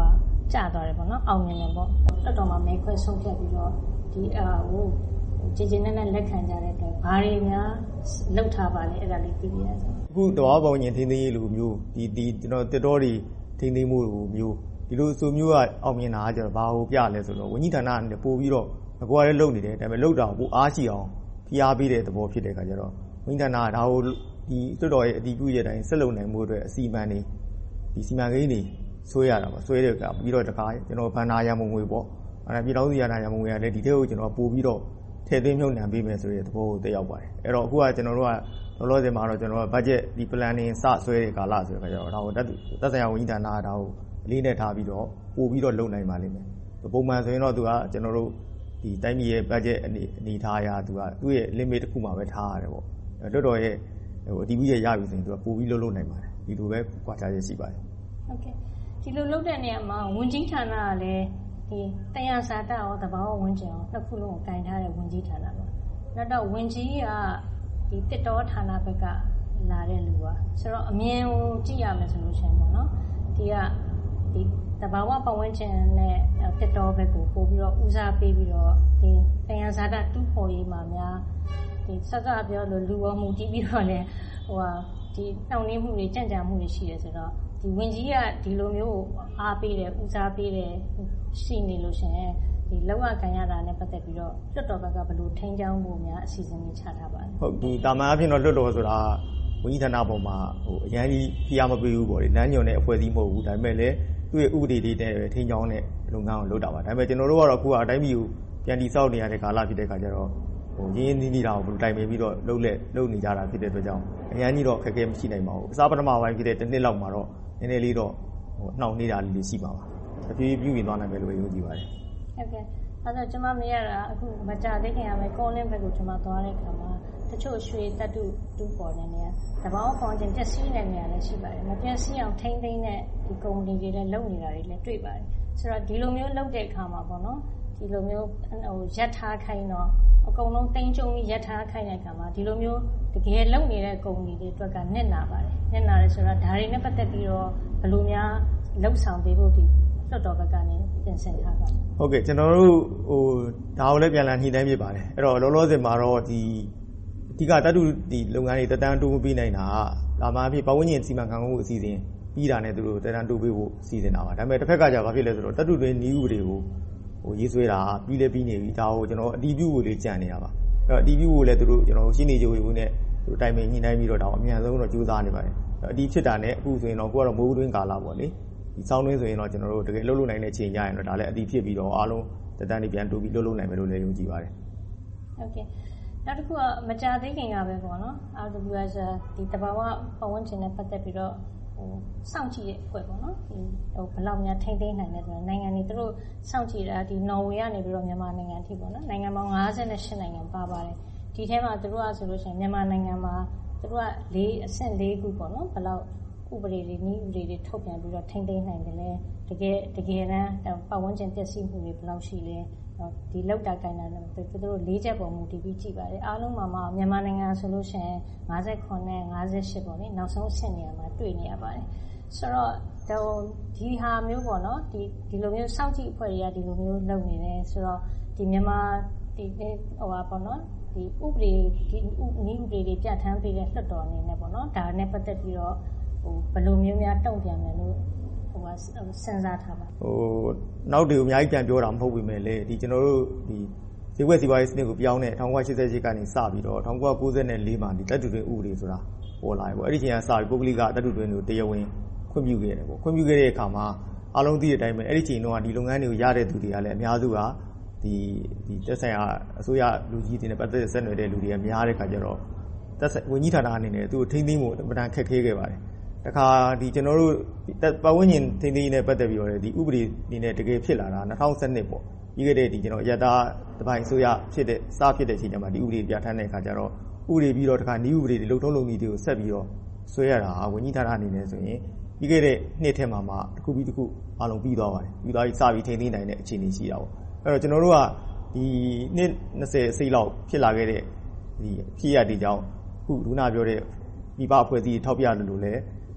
ကျသွားတယ်ပေါ့နော်အောင်မြင်တယ်ပေါ့လွှတ်တော်မှာမဲခွဲဆုံးဖြတ်ပြီးတော့ဒီကိုကြည်ကြည်နက်နက်လက်ခံကြတဲ့အတွက်ဘာတွေများလောက်ထားပါလဲအဲ့ဒါလေးသိပြရစေအခုတဘာဝဝင်ထိန်းသိမ်းရေးလိုမျိုးဒီကျွန်တော်တက်တော်တွေထိန်းသိမ်းမှုလိုမျိုးဒီလိုဆိုမျိုးကအောင်မြင်တာကကျတော့ဘာကိုပြလဲဆိုတော့ဝန်ကြီးဌာနအနေနဲ့ပို့ပြီးတော့ကိုယ်ကလည်းလုပ်နေတယ်ဒါပေမဲ့လုပ်တာကိုအားရှိအောင်ဖိအားပေးတဲ့သဘောဖြစ်တဲ့အခါကျတော့ဝန်ကြီးဌာနကဒါကိုဒီလွှတ်တော်ရဲ့အတည်ပြုရတဲ့အတိုင်းဆက်လုပ်နိုင်မှုအတွက်အစီအမံတွေဒီစီမံကိန်းတွေဆွဲရတာပေါ့ဆွဲတဲ့အခါပြီးတော့တခါကျွန်တော်ဘဏ္ဍာရမုံငွေပေါ့ပြည်ထောင်စုရဏရမုံငွေကလည်းဒီထဲကိုကျွန်တော်ပို့ပြီးတော့ထည့်သွင်းမြှုပ်နှံပေးမယ်ဆိုတဲ့သဘောကိုတက်ရောက်ပါတယ်အဲ့တော့အခုကကျွန်တော်တို့ကလောလောဆယ်မှာတော့ကျွန်တော်က budget ဒီ planning စဆွဲတဲ့ကာလဆိုတဲ့အခါကျတော့ဒါကိုသက်ဆိုင်ရာဝန်ကြီးဌာနကဒါကိုအလေးနဲ့ထားပြီးတော့ပို့ပြီးတော့လုပ်နိုင်ပါလိမ့်မယ်ပုံမှန်ဆိုရင်တော့သူကကျွန်တော်တို့ဒီတိုင်းပြည်ရဲ့ budget အနေထားအရသူ့ရဲ့ limit တစ်ခုမှပဲထားရတယ်ပေါ့လွှတ်တော်ရဲ့အတည်ပြုချက်ရပြီဆိုရင်သူကပို့ပြီးလုပ်နိုင်ပါတယ်ဒီလိုပဲကွာခြားချက်ရှိပါတယ်ဟုတ်ကဲ့ဒီလိုလုပ်တဲ့နေရာမှာဝန်ကြီးဌာနကလည်းဒီတရားစာတရောသဘာဝဝန်ကျင်အောင်နှစ်ခုလုံးကိုကင်ထားတဲ့ဝန်ကြီးဌာနပါနောက်တော့ဝန်ကြီးကဒီတစ်တော်ဌာနဘက်ကလာတဲ့လူပါဆိုတော့အမြင်ကိုကြည့်ရမယ်ဆိုလို့ရှိရင်ပေါ့နော်ဒီသဘာဝပတ်ဝန်းကျင်နဲ့တစ်တော်ဘက်ကိုပို့ပြီးတော့ဦးစားပေးပြီးတော့ဒီတရားစာတတူးဖော်ရေးမှာများဒီစကားပြောလို့လူဝမှုတည်ပြီးတော့လည်းဒီတောင်းနှင်းမှုတွေကြံ့ကြာမှုတွေရှိတယ်ဆိုတော့ဒီဝင်ကြီးကဒီလိုမျိုးအားပေးတယ်ဦးစားပေးတယ်ရှိနေလို့ရှင်ဒီလောက်ရခံရတာနဲ့ပတ်သက်ပြီးတော့လွှတ်တော်ဘက်ကဘယ်လိုထိန်းချောင်းဖို့များအစီအစဉ်တွေချထားပါလဲဟုတ်ဒီတာမန်အဖြစ်တော့လွှတ်တော်ဆိုတာဝန်ကြီးဌာနပေါ်မှာအရန်ကြီးဖိအားမပေးဘူးပေါ့လေလမ်းညွှန်တဲ့အဖွဲ့အစည်းမဟုတ်ဘူးဒါပေမဲ့လည်းသူ့ရဲ့ဥပဒေတွေနဲ့ထိန်းချောင်းတဲ့လုပ်ငန်းကိုလုပ်တာပါဒါပေမဲ့ကျွန်တော်တို့ကတော့အခုကအတိုင်းပြည်ကိုပြန်တည်ဆောက်နေရတဲ့ကာလဖြစ်တဲ့အခါကျတော့ရင်းနှီးနေတာကိုတိုင်ပင်ပြီးတော့လုပ်နေကြတာဖြစ်တဲ့အတွက်ကြောင့်အများကြီးတော့ခက်ခဲမရှိနိုင်ပါဘူးအစားပထမပိုင်းဖြစ်တဲ့တစ်နှစ်လောက်မှာတော့နည်းနည်းလေးတော့နှောင့်နှေးတာလေးရှိပါပါအပြေးပြုပြင်သွားနိုင်မယ်လို့ယုံကြည်ပါတယ်ဟုတ်ကဲ့အဲ့တော့ကျွန်မမရတာအခုမကြသေးခင်ကပဲကောလင်းဘက်ကိုကျွန်မသွားတဲ့အခါမှာတချို့ရွှေတတုတူပေါ်နေနေသဘောပေါင်းခြင်းပျက်စီးနေနေရတယ်ရှိပါတယ်မပျက်စီးအောင်ထိန်းသိမ်းတဲ့ဒီကုမ္ပဏီတွေလည်းလုပ်နေတာတွေလည်းတွေ့ပါတယ်ဆိုတော့ဒီလိုမျိုးလုပ်တဲ့အခါမှာပေါ့နော်ဒီလိုမျိုးရပ်ထားခိုင်းတော့အကုန်လုံးတင်းကျုံပြီးရပ်ထားခိုင်းတဲ့အခါမှာဒီလိုမျိုးတကယ်လုပ်နေတဲ့ကုမ္ပဏီတွေအတွက်ကနစ်နာပါတယ်နစ်နာတယ်ဆိုတော့ဒါတွေနဲ့ပတ်သက်ပြီးတော့ဘယ်လိုများလှုပ်ဆောင်ပေးဖို့ဒီလွှတ်တော်ဘက်ကနေပြင်ဆင်ထားပါဟုတ်ကဲ့ကျွန်တော်တို့ဒါကိုလည်းပြန်လည်ညှိနှိုင်းပြပါတယ်အဲ့တော့လောလောဆယ်မှာတော့ဒီအဓိကတတုဒီလုပ်ငန်းတွေတက်တန်းတိုးမပေးနိုင်တာဒါမှအဖြစ်ပတ်ဝန်းကျင်စီမံခန့်ခွဲမှုအစီအစဉ်ပြီးတာနဲ့သူတို့တက်တန်းတိုးပေးဖို့စီစဉ်တာပါဒါပေမဲ့တစ်ဖက်ကကြာဘာဖြစ်လဲဆိုတော့တတုတွင်နည်းဥပဒေကိုရေးဆွဲတာပြီးလဲပြီးနေပြီဒါကိုကျွန်တော်အတီးပြုဖို့လေးကြံနေတာပါအဲ့တော့အတီးပြုဖို့လည်းသူတို့ကျွန်တော်ရှင်းနေကြဘူးနဲ့သူတို့တိုင်ပင်ညှိနှိုင်းပြီးတော့ဒါကိုအမြန်ဆုံးတော့ကြိုးစားနေပါတယ်အတီးဖြစ်တာနဲ့အခုဆိုရင်တော့ကိုကတော့မိုးတွင်းကာလပေါ့လေဒီစောင်းတွင်းဆိုရင်တော့ကျွန်တော်တို့တကယ်လှုပ်လို့နိုင်တဲ့ချိန်ကြရင်တော့ဒါလည်းအတီးဖြစ်ပြီးတော့အားလုံးတက်တန်းတွေပြန်တိုးပြီးလှုပ်လို့နိုင်မယ်လို့လည်းယုံကြည်ပါတယ်ဟုတ်ကဲ့နောက်တစ်ခုကမကြသေးခင်ကပဲပေါ့နော် RWS ဒီတဘာဝပတ်ဝန်းကျင်နဲ့ပတ်သက်ပြီးတော့စောင့်ကြည့်တဲ့အဖွဲ့ပေါ့နော်ဒီဘယ်လောက်များထိန်းသိမ်းနိုင်လဲဆိုတော့နိုင်ငံတွေသူတို့စောင့်ကြည့်တာဒီနော်ဝေကနေပြီးတော့မြန်မာနိုင်ငံအထိပေါ့နော်နိုင်ငံပေါင်း58နိုင်ငံပါပါတယ်ဒီထဲမှာသူတို့ကဆိုလို့ရှိရင်မြန်မာနိုင်ငံမှာသူတို့ကအဆင့်၄ခုပေါ့နော်ဘယ်လောက်ဥပဒေတွေနည်းဥပဒေတွေထုတ်ပြန်ပြီးတော့ထိန်းသိမ်းနိုင်တယ်လဲတကယ်တမ်းပတ်ဝန်းကျင်ပျက်စီးမှုတွေဘယ်လောက်ရှိလဲဒီလောက်တာကိုင်းတာလည်းသူတို့၄ချက်ပုံမူတည်ပြီးကြည့်ပါတယ်အားလုံးမှာမြန်မာနိုင်ငံဆိုလို့ရှိရင်59နဲ့58ပေါ့လေနောက်ဆုံးအဆင့်နေရာမှာတွေ့နေရပါတယ်ဆိုတော့ဒီဟာမျိုးပေါ့နော်ဒီလိုမျိုးစောင့်ကြည့်အဖွဲ့တွေကဒီလိုမျိုးလုပ်နေတယ်ဆိုတော့ဒီမြန်မာဒီပေါ့နော်ဒီဥပဒေဒီနည်းဥပဒေတွေပြဋ္ဌာန်းပေးတဲ့လွှတ်တော်အနေနဲ့ပေါ့နော်ဒါနဲ့ပတ်သက်ပြီးတော့ဘယ်လိုမျိုးများတုံ့ပြန်မယ်လို့စဉ်းစားထားပါနောက်တွေကိုအများကြီးပြန်ပြောတာမဟုတ်ပေမဲ့လေဒီကျွန်တော်တို့ဒီဈေးကွက်စီးပွားရေးစနစ်ကိုပြောင်းတဲ့1988ကနေစပြီးတော့1994မှာဒီတပ်တူတွင်ဥပဒေဆိုတာပေါ်လာတယ်ပေါ့အဲ့ဒီချိန်ကစပြီးပုဂ္ဂလိကတပ်တူတွင်တွေကိုတရားဝင်ခွင့်ပြုခဲ့တယ်ပေါ့ခွင့်ပြုခဲ့တဲ့အခါမှာအားလုံးသိတဲ့အတိုင်းပဲအဲ့ဒီချိန်တုန်းကဒီလုပ်ငန်းတွေကိုရတဲ့သူတွေကလည်းအများစုကဒီတက်ဆိုင်ရာအစိုးရလူကြီးတွေနဲ့ပတ်သက်ဆက်နွယ်တဲ့လူတွေကများတဲ့ခါကျတော့ဝန်ကြီးဌာနအနေနဲ့သူ့ကိုထိန်းသိမ်းဖို့အမှန်တန်ခက်ခဲခဲ့ပါတယ်တခါဒီကျွန်တော်တို့ပတ်ဝန်းကျင်ထိန်းသိမ်းရေးနဲ့ပတ်သက်ပြီးတော့ဒီဥပဒေအနေနဲ့တကယ်ဖြစ်လာတာ2012ပေါ့ပြီးခဲ့တဲ့ဒီကျွန်တော်ရတာတပိုင်းဆိုရဖြစ်တဲ့စဖြစ်တဲ့အချိန်ကျမှဒီဥပဒေပြဋ္ဌာန်းတဲ့အခါကျတော့ဥပဒေပြီးတော့တခါနည်းဥပဒေတွေလုံထုံးလုံနည်းတွေကိုဆက်ပြီးတော့ဆွဲရတာဝန်ကြီးဌာနအနေနဲ့ဆိုရင်ပြီးခဲ့တဲ့နှစ်ထဲမှာတစ်ခုပြီးတစ်ခုအားလုံးပြီးသွားပါတယ်ပြီးသွားပြီးစပြီးထိန်းသိမ်းနိုင်တဲ့အခြေအနေရှိတာပေါ့အဲ့တော့ကျွန်တော်တို့ကဒီနှစ်20အစိလောက်ဖြစ်လာခဲ့တဲ့ဒီဖြစ်ရတဲ့ကြောင့်ခုနပြောတဲ့ဒီပအဖွဲ့အစည်းထောက်ပြလို့လဲ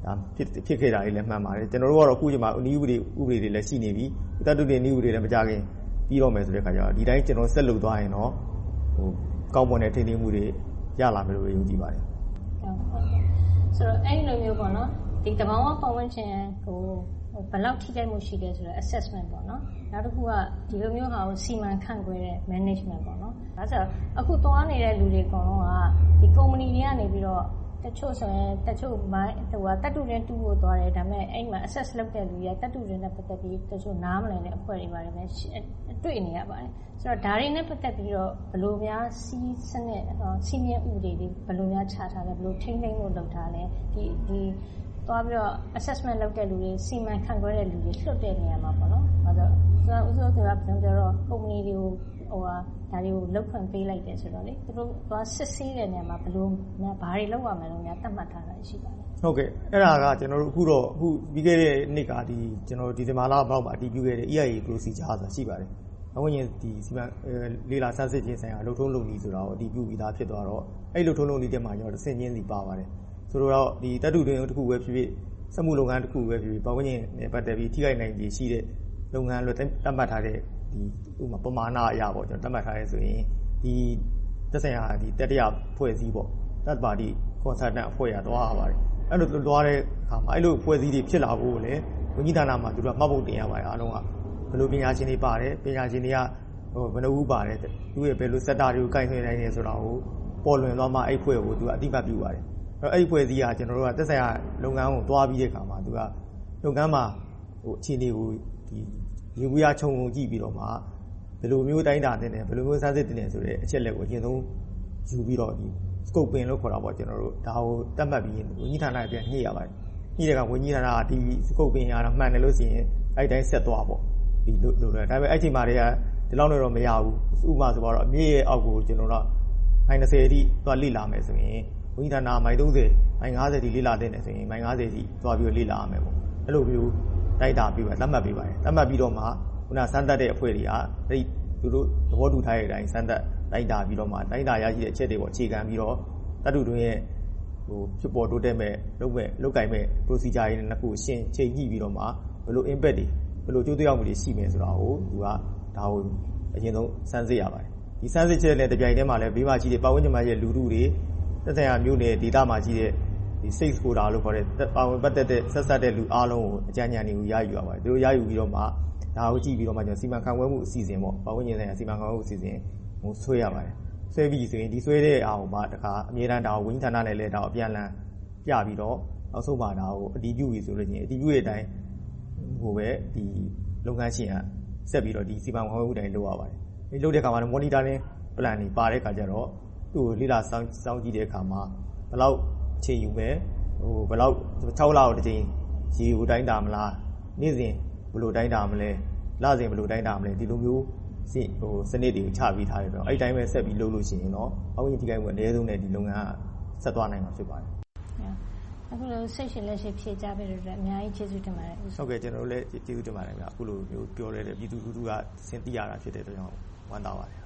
ဖြစ်ခဲ့တာတွေလည်းမှန်ပါတယ်ကျွန်တော်တို့ကတော့အခုချိန်မှာဥပဒေတွေလည်းရှိနေပြီတတုတင်ဥပဒေလည်းမကြခင်ပြီးတော့မယ်ဆိုတဲ့ခါကျတော့ဒီတိုင်းကျွန်တော်ဆက်လုပ်သွားရင်တော့ကောင်းမွန်တဲ့ထိန်းသိမ်းမှုတွေရလာမယ်လို့ယုံကြည်ပါတယ်ဆိုတော့အဲ့လိုမျိုးပေါ့နော်ဒီတဘာဝပတ်ဝန်းကျင်ကိုဘယ်လောက်ထိခိုက်မှုရှိတယ်ဆိုတော့ assessment ပေါ့နော်နောက်တစ်ခုကဒီလိုမျိုးဟာကိုစီမံခန့်ခွဲတဲ့ management ပေါ့နော်ဒါဆိုအခုသွားနေတဲ့လူတွေအကုန်လုံးကဒီ company တွေကနေပြီးတော့တချို့ဆိုရင်တချို့မိုင်းတတ်တူရင်းတူဖို့သွားတယ်ဒါပေမဲ့အဲ့မှာ assess လုပ်တဲ့လူတွေကတတ်တူရင်းနဲ့ပတ်သက်ပြီးတချို့နားမလည်တဲ့အဖွဲ့တွေပါတယ်ပဲတွေ့နေရပါတယ်ဆိုတော့ဒါတွေနဲ့ပတ်သက်ပြီးတော့ဘယ်လိုများစီးစနစ်စီမင်းဥပဒေတွေဘယ်လိုများချထားလဲဘယ်လိုထိန်းသိမ်းဖို့လုပ်ထားလဲဒီသွားပြီးတော့ assessment လုပ်တဲ့လူတွေစီမံခန့်ခွဲတဲ့လူတွေလွှတ်တဲ့နေရာမှာပေါ့နော်ဒါဆိုဥစ္စာကပြန်ပြောတော့ company တွေကိုဒါတွေကိုလောက်ခွင့်ပေးလိုက်တယ်ဆိုတော့လေသူတို့သွားစစ်ဆေးတဲ့နေရာမှာဘယ်လိုများဘာတွေလုပ်ရမလဲလို့များသတ်မှတ်ထားတာရှိပါတယ်ဟုတ်ကဲ့အဲ့ဒါကကျွန်တော်တို့အခုပြီးခဲ့တဲ့နှစ်ကကျွန်တော်ဒီဇင်ဘာလဘောက်မှာအတည်ပြုခဲ့တဲ့ EIA procedure ဆိုတာရှိပါတယ်။အခုညဒီစီမံလေးလာစမ်းစစ်ခြင်းဆိုင်ရာလှုပ်ထုံးလုပ်နည်းဆိုတာကိုအတည်ပြုပြီးသားဖြစ်သွားတော့အဲ့လှုပ်ထုံးလုပ်နည်းတဲ့မှာကျွန်တော်ဆင်ချင်းစီပါပါတယ်။ဆိုတော့ဒီတတုတွင်တစ်ခုပဲဖြစ်ဖြစ်စက်မှုလုပ်ငန်းတစ်ခုပဲဖြစ်ဖြစ်ပတ်ဝန်းကျင်နဲ့ပတ်သက်ပြီးထိခိုက်နိုင်ခြေရှိတဲ့လုပ်ငန်းလို့သတ်မှတ်ထားတဲ့ဒီဥပမာပမာဏအရာပေါ့ကျွန်တော်သတ်မှတ်ထားရဲဆိုရင်ဒီသက်ဆိုင်ရာဒီတတိယဖွဲ့စည်းပေါ့သတ်ပါတီ consultant အဖွဲ့ရတော့ပါတယ်အဲ့လိုသွားတဲ့အခါမှာအဲ့လိုဖွဲ့စည်းတွေဖြစ်လာဖို့လည်းဝန်ကြီးဌာနမှာသူတို့မှတ်ဖို့တင်ရပါတယ်အားလုံးကဘယ်လိုပညာရှင်တွေပါတယ်ပညာရှင်တွေကဘယ်လိုဦးပါတယ်သူရဲ့ဘယ်လိုစက်တာတွေကိုကိုင်ဆွဲနိုင်နေဆိုတာကိုပေါ်လွင်သွားမှအဲ့ဖွဲ့ကိုသူကအတိအမှတ်ပြုပါတယ်အဲ့ဖွဲ့စည်းကကျွန်တော်တို့ကသက်ဆိုင်ရာလုပ်ငန်းကိုသွားပြီးတဲ့အခါမှာသူကလုပ်ငန်းမှာအခြေအနေကိုဒီရေဘူးရခြုံကြည့်ပြီးတော့မှဘယ်လိုမျိုးတိုင်းတာတင်တယ်ဘယ်လိုမျိုးစမ်းစစ်တင်တယ်ဆိုတဲ့အချက်လက်ကိုအရင်ဆုံးယူပြီးတော့ဒီ scope ပင်လို့ခေါ်တာပေါ့ကျွန်တော်တို့ဒါကိုတတ်မှတ်ပြီးဝန်ကြီးဌာနပြန်ညှိရပါတယ်ညှိတဲ့ကဝန်ကြီးဌာနကဒီ scope ပင်ရတာမှန်တယ်လို့ဆိုရင်အဲ့တိုင်းဆက်သွားပေါ့ဒီလိုဒါပေမဲ့အဲ့ချိန်မှာတည်းကဒီလောက်နဲ့တော့မရဘူးဥပမာဆိုတော့အမြင့်ရဲ့အောက်ကိုကျွန်တော်တို့မိုင်20အထိသွားလေ့လာမယ်ဆိုရင်ဝန်ကြီးဌာနမိုင်30မိုင်50အထိလေ့လာတဲ့နေဆိုရင်မိုင်50အထိသွားပြီးလေ့လာရမယ်ပေါ့အဲ့လိုမျိုးတိုက်တာပြီးပါသတ်မှတ်ပေးပါတယ်သတ်မှတ်ပြီးတော့မှခုနစမ်းသပ်တဲ့အဖွဲ့တွေကအဲ့သူတို့သဘောတူထားတဲ့အတိုင်းစမ်းသပ်တိုက်တာပြီးတော့မှတိုက်တာရရှိတဲ့အချက်တွေပေါ့အခြေခံပြီးတော့တတုတွင်ရဲ့ဖြစ်ပေါ်တိုးတက်မဲ့လုပ်ကိုင်မဲ့ procedure တွေနဲ့ခုရှင်းချိန်ကြည့်ပြီးတော့မှဘယ်လို impact တွေဘယ်လိုကျိုးသက်ရောက်မှုတွေရှိမယ်ဆိုတာကိုသူကဒါကိုအရင်ဆုံးစမ်းစစ်ရပါတယ်ဒီစမ်းစစ်ချက်နဲ့တပြိုင်တည်းမှာလည်းဘေးမှာရှိတဲ့ပတ်ဝန်းကျင်မှာရှိတဲ့လူထုတွေသက်ဆိုင်ရာမြို့နယ်ဒေသမှာရှိတဲ့ဒီ state holder လို့ခေါ်တဲ့ပါဝင်ပတ်သက်တဲ့ဆက်စပ်တဲ့လူအားလုံးကိုအကြံဉာဏ်တွေကိုရယူရပါတယ်သူတို့ရယူပြီးတော့မှဒါကိုကြည့်ပြီးတော့မှကျွန်တော်စီမံခန့်ခွဲမှုအစီအစဉ်ပေါ့ပတ်ဝန်းကျင်ဆိုင်ရာစီမံခန့်ခွဲမှုအစီအစဉ်ကိုဆွဲရပါတယ်ဆွဲပြီးဆိုရင်ဒီဆွဲတဲ့အားကိုမှတခါအမြဲတမ်းဒါကိုဝန်ကြီးဌာနနဲ့လည်းဒါကိုအပြန်အလှန်ပြပြီးတော့နောက်ဆုံးမှဒါကိုအတည်ပြုပြီးဆိုလို့ချင်းအတည်ပြုတဲ့အတိုင်းဟိုပဲဒီလုပ်ငန်းရှင်ကဆက်ပြီးတော့ဒီစီမံခန့်ခွဲမှုတိုင်းလုပ်ရပါတယ်ဒီလုပ်တဲ့အခါမှာ monitoring plan တွေပါတဲ့အခါကျတော့သူ့ကိုလေ့လာစောင့်ကြည့်တဲ့အခါမှာဘယ်လောက်အချိန်ယူမယ်ဘယ်လောက်6လတစ်ချိန်ရေကိုတိုင်းတာမလားနေ့စဉ်ဘယ်လိုတိုင်းတာမလဲလစဉ်ဘယ်လိုတိုင်းတာမလဲဒီလိုမျိုးစနစ်တွေကိုချပြီးထားတယ်တော့အဲ့တိုင်းပဲဆက်ပြီးလုပ်လို့ရှိရင်တော့အဝင်ထိခိုက်မှုအနည်းဆုံးနဲ့ဒီလုပ်ငန်းကဆက်သွားနိုင်မှာဖြစ်ပါတယ်အခုလိုစိတ်ရှိလက်ရှိဖြည့်ကြပေးတဲ့အတွက်အများကြီးကျေးဇူးတင်ပါတယ်ဟုတ်ကဲ့ကျွန်တော်တို့လည်းကျေးဇူးတင်ပါတယ်ခင်ဗျအခုလိုမျိုးပြောရတဲ့ပြည်သူလူထုကစင်သိရတာဖြစ်တဲ့အတွက်ကြောင့်ဝမ်းသာပါတယ်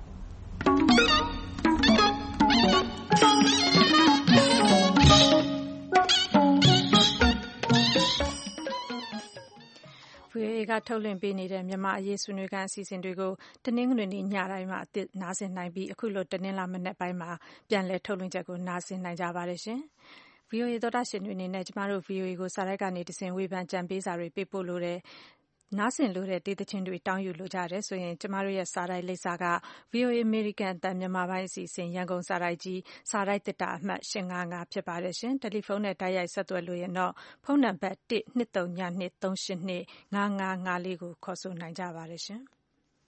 VOA ကထုတ်လွှင့်ပေးနေတဲ့မြန်မာအရေးဆွေးနွေးခန်းအစီအစဉ်တွေကိုတနင်္ဂနွေနေ့ညတိုင်းမှာအသစ်နားဆင်နိုင်ပြီးအခုလိုတနင်္လာမနက်ပိုင်းမှာပြန်လည်ထုတ်လွှင့်ချက်ကိုနားဆင်နိုင်ကြပါတယ်ရှင်။ VOA သောတာရှင်တွေအနေနဲ့ကျမတို့ VOA ကိုစာရိုက်ကနေတဆင့်ဝေဖန်ကြံပေးစာတွေပေးပို့လို့တဲ့နားဆင်လို့တဲ့တေးသချင်းတွေတောင်းယူလို့ကြတယ်ဆိုရင်ကျမတို့ရဲ့စာရိုက်လိပ်စာက VOA American အသံမြန်မာပိုင်းအစီအစဉ်ရန်ကုန်စာရိုက်ကြီးစာရိုက်တစ်တာအမှတ်855ဖြစ်ပါတယ်ရှင်။တယ်လီဖုန်းနဲ့တိုက်ရိုက်ဆက်သွယ်လို့ရင်တော့ဖုန်းနံပါတ်12323825554ကိုခေါ်ဆိုနိုင်ကြပါတယ်ရှင်။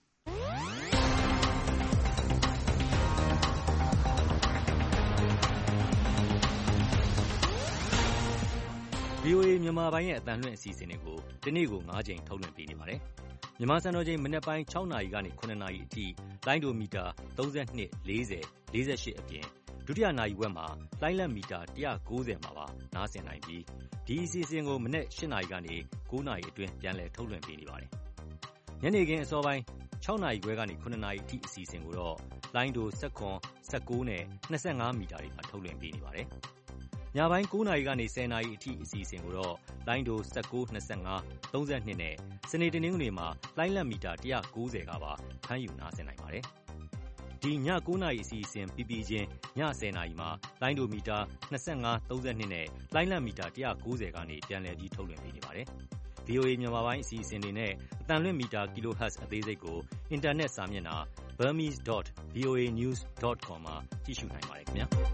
VOA မြန်မာပိုင်းရဲ့အသံလွှင့်အစီအစဉ်တွေကိုဒီနေ့ကို9ချိန်ထုတ်လွှင့်ပေးနေပါတယ်။မြန်မာစံတော်ချိန်မနက်ပိုင်း6နာရီကနေ9နာရီအထိလိုင်းဒိုမီတာ32 40 48အပြင်ဒုတိယနာရီဝက်မှာလိုင်းလက်မီတာ190မှာပါနားဆင်နိုင်ပြီးဒီအစီအစဉ်ကိုမနက်8နာရီကနေ9နာရီအတွင်းပြန်လည်ထုတ်လွှင့်ပေးနေပါတယ်။ညနေခင်းအစောပိုင်း6နာရီခွဲကနေ9နာရီအထိအစီအစဉ်ကိုတော့လိုင်းဒို19 19နဲ့25မီတာတွေမှာထုတ်လွှင့်ပေးနေပါတယ်။ညပိုင်း9 နာရီကနေ10 နာရီအထိအစီအစဉ်ကိုတော့လိုင်းဒို19 25 32နဲ့စနေတနင်္ဂနွေမှာလိုင်းလက်မီတာ190ကပါဖမ်းယူနားဆင်နိုင်ပါတယ်။ဒီည9 နာရီအစီအစဉ်ပြီးပြီးချင်းည10 နာရီမှာလိုင်းဒိုမီတာ25 32နဲ့လိုင်းလက်မီတာ190ကနေပြန်လည်ပြီးထုတ်လွှင့်ပေးနေပါတယ်။ VOA မြန်မာပိုင်းအစီအစဉ်တွေနဲ့အသံလွှင့်မီတာ kilohertz အသေးစိတ်ကိုအင်တာနက်စာမျက်နှာ burmese.voanews.com မှာကြည့်ရှုနိုင်ပါတယ်ခင်ဗျာ။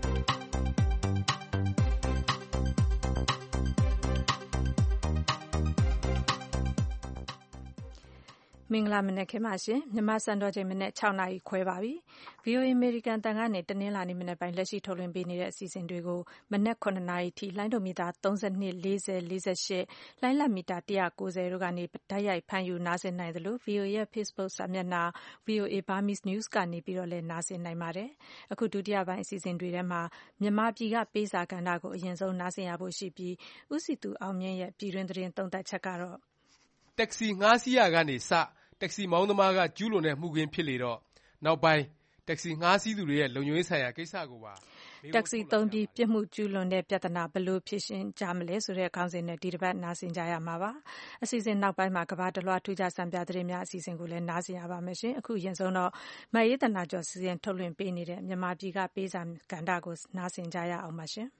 မင်္ဂလာမနက်ခင်းပါရှင်မြန်မာစံတော်ချိန်မနက်6 နာရီခွဲပါပြီ VOA American တန်ကနေတနင်္လာနေ့မနက်ပိုင်းလက်ရှိထုတ်လွှင့်ပေးနေတဲ့အစီအစဉ်တွေကိုမနက်9 နာရီထိလိုင်းဒိုမီတာ32 40 48လိုင်းလက်မီတာ190တို့ကနေတိုက်ရိုက်ဖမ်းယူနားဆင်နိုင်တယ်လို့ VOA ရဲ့ Facebook စာမျက်နှာ VOA Burmese News ကနေပြီးတော့လည်းနားဆင်နိုင်ပါတယ်အခုဒုတိယပိုင်းအစီအစဉ်တွေထဲမှာမြန်မာပြည်ကပေးစာကဏ္ဍကိုအရင်ဆုံးနားဆင်ရဖို့ရှိပြီးဦးစီသူအောင်မြင့်ရဲ့ပြည်တွင်းသတင်းသုံးသပ်ချက်ကတော့တက္ကစီငှားစီးရကနေစတက္ကစီမောင်းသမားကကျူးလွန်တဲ့မှုခင်းဖြစ်လေတော့နောက်ပိုင်းတက္ကစီငှားစီးသူတွေရဲ့လုံခြုံရေးဆိုင်ရာကိစ္စကိုပါတက္ကစီသုံးပြီးပြစ်မှုကျူးလွန်တဲ့ပြဿနာဘယ်လိုဖြေရှင်းကြမလဲဆိုတဲ့ခေါင်းစဉ်နဲ့ဒီတစ်ပတ်နားဆင်ကြရမှာပါအစီအစဉ်နောက်ပိုင်းမှာကမ္ဘာတလွှာထူးခြားစံပြသတင်းများအစီအစဉ်ကိုလည်းနားဆင်ရပါမယ်ရှင်အခုရင်ဆုံးတော့မအေးတနာကျော်စီစဉ်ထုတ်လွှင့်ပေးနေတဲ့မြန်မာပြည်ကပေးစာကဏ္ဍကိုနားဆင်ကြရအောင်ပါရှင်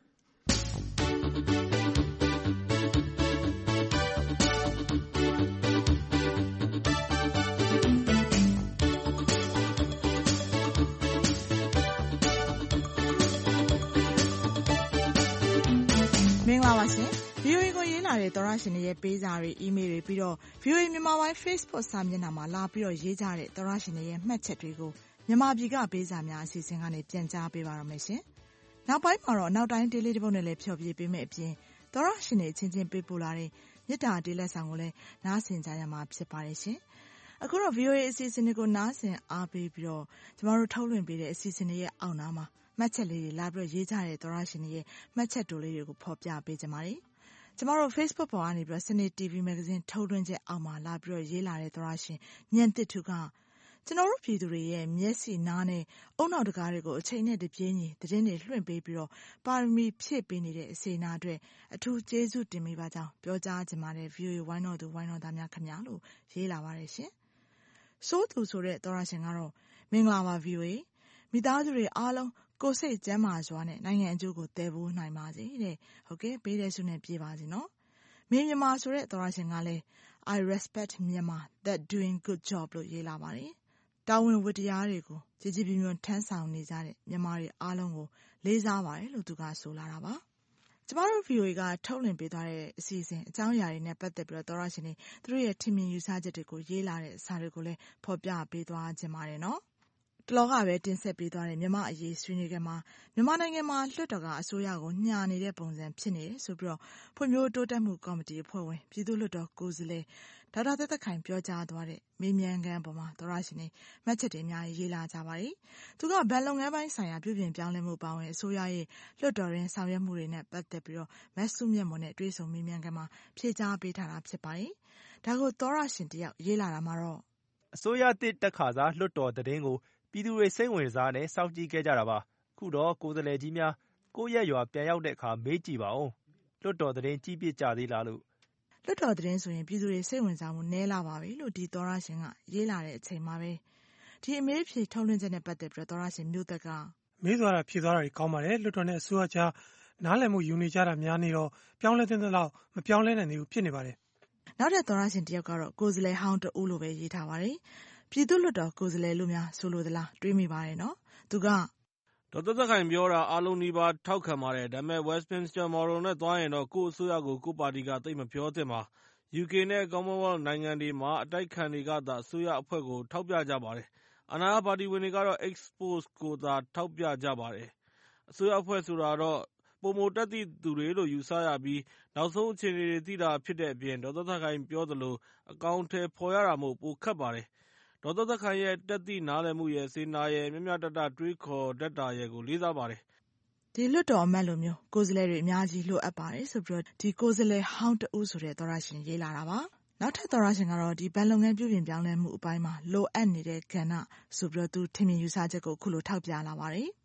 မင်္ဂလာပါရှင် VOA ကိုရေးလာတဲ့သောရရှင်တွေရဲ့ပေးစာတွေအီးမေးလ်တွေပြီးတော့ VOA မြန်မာပိုင်း Facebook စာမျက်နှာမှာလာပြီးတော့ရေးကြတဲ့သောရရှင်တွေရဲ့မှတ်ချက်တွေကိုမြန်မာပြည်ကပေးစာများအစီအစဉ်ကနေပြန်ကြားပေးပါရမယ်ရှင်နောက်ပိုင်းမှာတော့နောက်တိုင်းဒေးလေးတစ်ပုဒ်နဲ့လည်းဖြောပြပေးမယ်အပြင်သောရရှင်တွေအချင်းချင်းပေးပို့လာတဲ့မြစ်တာဒေးလက်ဆောင်ကိုလည်းနားဆင်ကြရမှာဖြစ်ပါတယ်ရှင်အခုတော့ VOA အစီအစဉ်တွေကိုနားဆင်အားပေးပြီးတော့ကျမတို့ထုတ်လွှင့်ပေးတဲ့အစီအစဉ်တွေရဲ့အောက်နားမှာမှတ်ချက်လေးတွေလာပြီးတော့ရေးကြတဲ့သောရရှင်တွေရဲ့မှတ်ချက်တိုလေးတွေကိုဖော်ပြပေးကြပါမယ်။ကျမတို့ Facebook ပေါ်ကနေပြီးတော့စနေ TV Magazine ထုတ်လွှင့်ချက်အောက်မှာလာပြီးတော့ရေးလာတဲ့သောရရှင်ညံတစ်သူကကျွန်တော်တို့ပြည်သူတွေရဲ့မျက်စိနားနဲ့အုံနောက်တကားတွေကိုအချိန်နဲ့တပြေးညီသတင်းတွေလွှင့်ပေးပြီးတော့ပါရမီဖြည့်ပေးနေတဲ့အစီအနာအတွက်အထူးကျေးဇူးတင်မိပါကြောင်းပြောကြားချင်ပါတယ် VOA ဝိုင်းတော်သူဝိုင်းတော်သားများခင်ဗျာလို့ရေးလာပါတယ်ရှင်။စိုးသူဆိုတဲ့သောရရှင်ကတော့မင်္ဂလာပါ VOA မိသားစုတွေအားလုံးကိုယ်စိတ်ကျန်းမာစွာနဲ့နိုင်ငံအကျိုးကိုတည်ဖို့နိုင်ပါစေတဲ့ဟုတ်ကဲ့ပေးတဲ့ဆုနဲ့ပြေပါစေနော်မင်းမြန်မာဆိုတဲ့သောရရှင်ကလည်း I respect Myanmar that doing good job လို့ရေးလာပါတယ်တာဝန်ဝတ္တရားတွေကိုကြည်ကြည်ပြည့်ပြည့်ထမ်းဆောင်နေကြတဲ့မြန်မာတွေအားလုံးကိုလေးစားပါတယ်လို့သူကဆိုလာတာပါကျမတို့ VOA ကထုတ်လွှင့်ပေးသွားတဲ့အစီအစဉ်အကြောင်းအရာတွေနဲ့ပတ်သက်ပြီးတော့သောရရှင်တွေသူတို့ရဲ့ထင်မြင်ယူဆချက်တွေကိုရေးလာတဲ့စာတွေကိုလည်းဖော်ပြပေးသွားခြင်းပါတယ်နော်တလောကပဲတင်ဆက်ပေးသွားတဲ့မြန်မာအရေးဆွေးနွေးကြမှာမြန်မာနိုင်ငံမှာလွှတ်တော်ကအစိုးရကိုညှာနေတဲ့ပုံစံဖြစ်နေတယ်ဆိုပြီးတော့ဖွံ့ဖြိုးတိုးတက်မှုကော်မတီအဖွဲ့ဝင်ပြည်သူ့လွှတ်တော်ကိုယ်စားလှယ်ဒေါက်တာသက်သက်ခိုင်ပြောကြားသွားတဲ့မေးမြန်းခန်းပေါ်မှာသောရရှင်တွေမှတ်ချက်တွေအများကြီးရေးလာကြပါတယ်။သူကဗန်လုပ်ငန်းပိုင်းဆိုင်ရာပြုပြင်ပြောင်းလဲမှုပါဝင်အစိုးရရဲ့လွှတ်တော်ရင်းဆောင်ရွက်မှုတွေနဲ့ပတ်သက်ပြီးတော့မက်ဆုမြတ်မွန်နဲ့တွေ့ဆုံမေးမြန်းခန်းမှာဖြေကြားပေးထားတာဖြစ်ပါတယ်။ဒါကိုသောရရှင်တယောက်ရေးလာတာမှာတော့အစိုးရတစ်တက်ခါစားလွှတ်တော်သတင်းကိုပြည်သူတွေစိတ်ဝင်စားနဲ့စောင့်ကြည့်ခဲ့ကြတာပါခုတော့ကိုယ်စားလှယ်ကြီးများကိုယ့်ရဲ့ရွာပြန်ရောက်တဲ့အခါမေးကြည့်ပါဦးလွှတ်တော်သတင်းကြည့်ပြကြသေးလားလို့လွှတ်တော်သတင်းဆိုရင်ပြည်သူတွေစိတ်ဝင်စားမှုနည်းလာပါပြီလို့ဒီသောရရှင်ကရေးလာတဲ့အချိန်မှာပဲဒီအမေးဖြေထုတ်လွှင့်ချက်နဲ့ပတ်သက်ပြီးသောရရှင်မြို့သက်ကမေးသွားတာဖြေသွားတာကောင်းပါတယ်လွှတ်တော်နဲ့အစိုးရကြားနားလည်မှုယူနေကြတာများနေတော့ပြောင်းလဲတဲ့လောက်မပြောင်းလဲနိုင်သေးဘူးဖြစ်နေပါတယ်နောက်တဲ့သောရရှင်တယောက်ကတော့ကိုယ်စားလှယ်ဟောင်းတဦးလိုပဲရေးထားပါတယ်ပြည်သူ့လွှတ်တော်ကိုယ်စားလှယ်လို့များဆိုလိုသလားတွေးမိပါတယ်နော်သူကဒေါက်တာသက်ခိုင်ပြောတာအားလုံးဒီပါထောက်ခံပါတယ်ဒါပေမဲ့ Westminster Model နဲ့သွားရင်တော့ကိုယ့်အစိုးရကိုကိုယ့်ပါတီကသိမပြောသင့်ပါ UK နဲ့ Commonwealth နိုင်ငံတွေမှာအတိုက်ခံတွေကသာအစိုးရအဖွဲ့ကိုထောက်ပြကြပါတယ်အာဏာရပါတီဝင်တွေကတော့ Expose ကိုသာထောက်ပြကြပါတယ်အစိုးရအဖွဲ့ဆိုတာတော့ပုံမတက်သည့်သူတွေလို့ယူဆရပြီးနောက်ဆုံးအခြေအနေတွေသိတာဖြစ်တဲ့အပြင်ဒေါက်တာသက်ခိုင်ပြောသလိုအကောင့်ထဲပေါ်ရတာမို့ပိုခက်ပါတယ်ဒေါက်တာသက်ခိုင်ရဲ့တက်သည့်နားလည်မှုရဲ့စေနာရဲ့မြမြတတတွေးခေါ်တတ်တာရဲ့ကိုလေးစားပါတယ်ဒီလွတ်တော်အမတ်လိုမျိုးကိုယ်စားလှယ်တွေအများကြီးလိုအပ်ပါတယ်ဆိုပြီးတော့ဒီကိုယ်စားလှယ်ဟောင်းတဦးဆိုတဲ့သောရရှင်ရေးလာတာပါနောက်ထပ်သောရရှင်ကတော့ဒီဘဏ်လုပ်ငန်းပြုပြင်ပြောင်းလဲမှုအပိုင်းမှာလိုအပ်နေတဲ့ကဏ္ဍဆိုပြီးတော့သူထင်မြင်ယူဆချက်ကိုအခုလိုထောက်ပြလာပါတယ်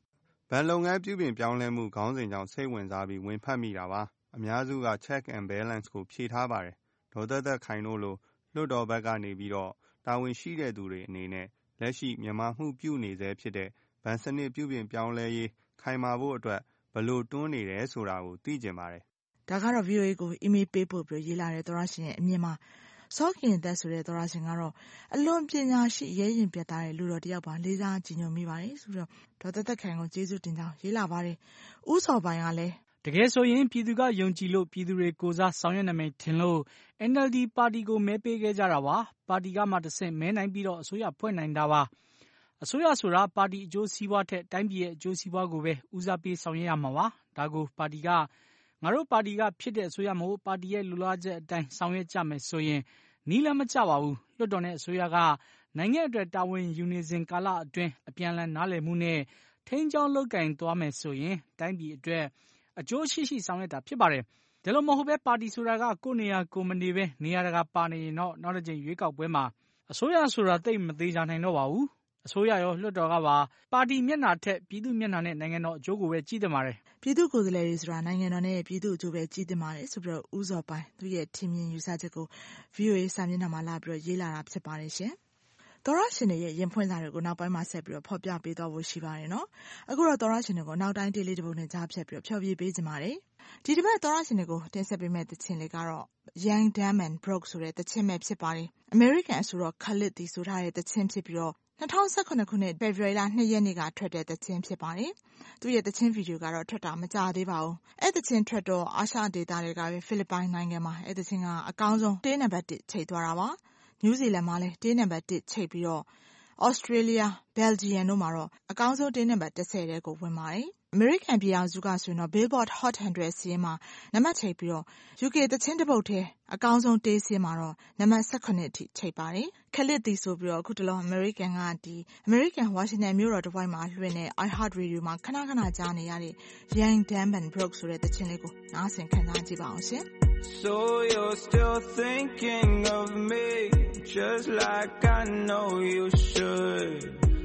ဘဏ်လုပ်ငန်းပြုပြင်ပြောင်းလဲမှုခေါင်းစဉ်ကြောင့်စိတ်ဝင်စားပြီးဝင်ဖတ်မိတာပါအများစုက check and balance ကိုဖြည့်ထားပါတယ်ဒေါ်သက်ခိုင်တို့လိုလွှတ်တော်ဘက်ကနေပြီးတော့တာဝန်ရှိတဲ့သူတွေအနေနဲ့လက်ရှိမြန်မာမှုပြုနေဆဲဖြစ်တဲ့ဘဏ်စနစ်ပြုပြင်ပြောင်းလဲရေးခိုင်မာဖို့အတွက်ဘလို့တွန်းနေတယ်ဆိုတာကိုသိကျင်ပါတယ်ဒါကတော့ VOA ကို email ပေးပို့ပြီးရေးလာတဲ့သောရရှင်ရဲ့အမြင်မှာစောခင်သက်ဆိုတဲ့သောရရှင်ကတော့အလွန်ပညာရှိရဲရင်ပြတ်သားတဲ့လူတော်တယောက်ပါလေးစားကြည်ညိုမိပါတယ်ဆိုပြီးတော့ဒေါ်သက်ခိုင်ကိုကျေးဇူးတင်ကြောင်းရေးလာပါတယ်ဥစော်ပိုင်ကလည်းတကယ်ဆိုရင်ပြည်သူကယုံကြည်လို့ပြည်သူတွေကိုစားဆောင်ရွက်နိုင်မယ်ထင်လို့ NLD ပါတီကိုမဲပေးခဲ့ကြတာပါပါတီကမှတဆင့်မဲနိုင်ပြီးတော့အစိုးရဖွဲ့နိုင်တာပါအစိုးရဆိုတာပါတီအကျိုးစီးပွားထက်တိုင်းပြည်ရဲ့အကျိုးစီးပွားကိုပဲဦးစားပေးဆောင်ရွက်ရမှာပါဒါကိုပါတီကငါတို့ပါတီကဖြစ်တဲ့အစိုးရမို့ပါတီရဲ့လူလားချက်အတိုင်းဆောင်ရွက်ကြမယ်ဆိုရင်နီးလည်းမကျပါဘူးလွှတ်တော်နဲ့အစိုးရကနိုင်ငံအတွက်တာဝန်ယူနေစဉ်ကာလအတွင်းအပြန်အလှန်နားလည်မှုနဲ့ထိန်းကျောင်းလုပ်ကင်သွားမယ်ဆိုရင်တိုင်းပြည်အတွက်အကျိုးရှိဆောင်ရွက်တာဖြစ်ပါတယ်ဒါလို့မဟုတ်ပဲပါတီဆိုတာကကိုယ်နေရာကိုမနေပဲနေရာတကာပါနေရင်တော့နောက်တစ်ချိန်ရွေးကောက်ပွဲမှာအစိုးရဆိုတာသိမသေးကြနိုင်တော့ပါဘူးအစိုးရရောလွှတ်တော်ကပါတီမျက်နှာထက်ပြည်သူမျက်နှာနဲ့နိုင်ငံတော်အကျိုးကိုပဲကြည့်သင့်ပါတယ်ပြည်သူကိုယ်စားလှယ်တွေဆိုတာနိုင်ငံတော်နဲ့ပြည်သူအကျိုးပဲကြည့်သင့်ပါတယ်ဆိုပြီးတော့ဦးစောပိုင်သူရဲ့ထင်မြင်ယူဆချက်ကို VOA စာမျက်နှာမှာလာပြီးတော့ရေးလာတာဖြစ်ပါတယ်ရှင်သောရရှင်တွေရဲ့ရင်ဖွင့်စာတွေကိုနောက်ပိုင်းမှာဆက်ပြီးတော့ဖော်ပြပေးသွားဖို့ရှိပါတယ်နော်အခုတော့သောရရှင်တွေကိုနောက်တိုင်းဒေးလေးတစ်ပုဒ်နဲ့ကြားဖြတ်ပြီးတော့ဖျော်ဖြေပေးကြပါတယ်ဒီတစ်ပတ်သောရရှင်တွေကိုတင်ဆက်ပေးမယ့်သချင်းလေးကတော့ Young Dumb and Broke ဆိုတဲ့သချင်းပဲဖြစ်ပါတယ် American ဆိုတော့ Khalid တီဆိုထားတဲ့သချင်းဖြစ်ပြီးတော့2018ခုနှစ် February 2 ရက်နေ့ကထွက်တဲ့သချင်းဖြစ်ပါတယ်သူရဲ့သချင်းဗီဒီယိုကတော့ထွက်တာမကြာသေးပါဘူးအဲ့သချင်းထွက်တော့အာရှဒေသတွေကပဲဖိလစ်ပိုင်နိုင်ငံမှာအဲ့သချင်းကအကောင်းဆုံးတေးနံပါတ်1ချိန်သွားတာပါနယူးဇီလန်မှာလည်းတေးနံပါတ်1ချိန်ပြီးတော့ Australia, Belgium တို့မှာတော့အကောင်းဆုံးတေးနံပါတ်10တဲ့ကိုဝင်ပါတယ်။ American ပြည်အောင်စုကဆိုရင်တော့ Billboard Hot 100 စီးရင်မှာနံပါတ်ချိန်ပြီးတော့ UK သချင်းတစ်ပုတ်ထဲအကောင်းဆုံးတေးစီးမှာတော့နံပါတ်18အထိချိန်ပါတယ်။ခလစ်တီဆိုပြီးတော့အခုတလော American ကAmerican Washington မြို့တော်တစ်ဝိုက်မှာလွှင့်တဲ့ iHeart Radio မှာခဏခဏကြားနေရတဲ့ Young Dumb and Broke ဆိုတဲ့သချင်းလေးကိုနားဆင်ခံစားကြည့်ပါအောင်ရှင်။ So you're still thinking of me just like I know you should.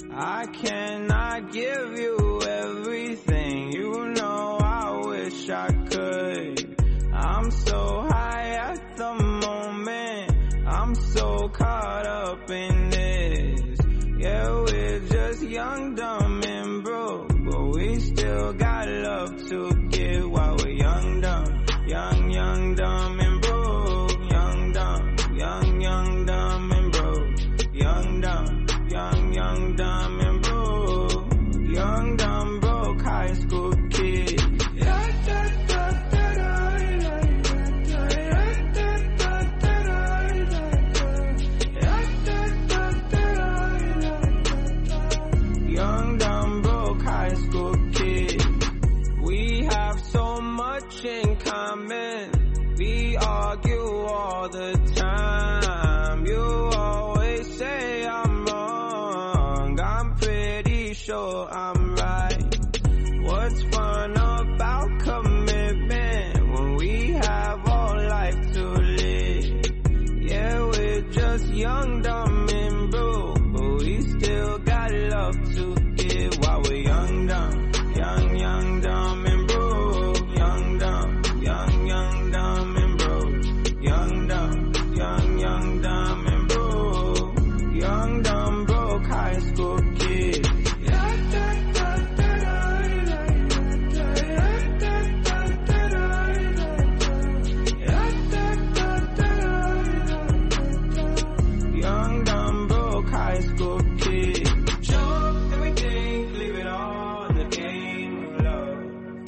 I cannot give you everything, you know I wish I could. I'm so high at the moment, I'm so caught up in this. Yeah, we're just young, dumb and broke, but we still got love to give while we're young, dumb. Young, dumb and broke. Young, dumb and broke. Young, dumb and broke. Young, dumb, broke high school kid. Young, dumb, broke high school kid. We have so much in common. We argue all the time. You always say I'm wrong. I'm pretty sure I'm right. What's fun about commitment when we have all life to live? Yeah, we're just young, dumb and broke, but we still got love to give while we're young, dumb. Young, dumb and broke. Young, dumb and broke. Young, dumb and broke. Young, dumb, broke high school kid. Young, dumb, broke high school kid. Show everything, leave it all in the game of love.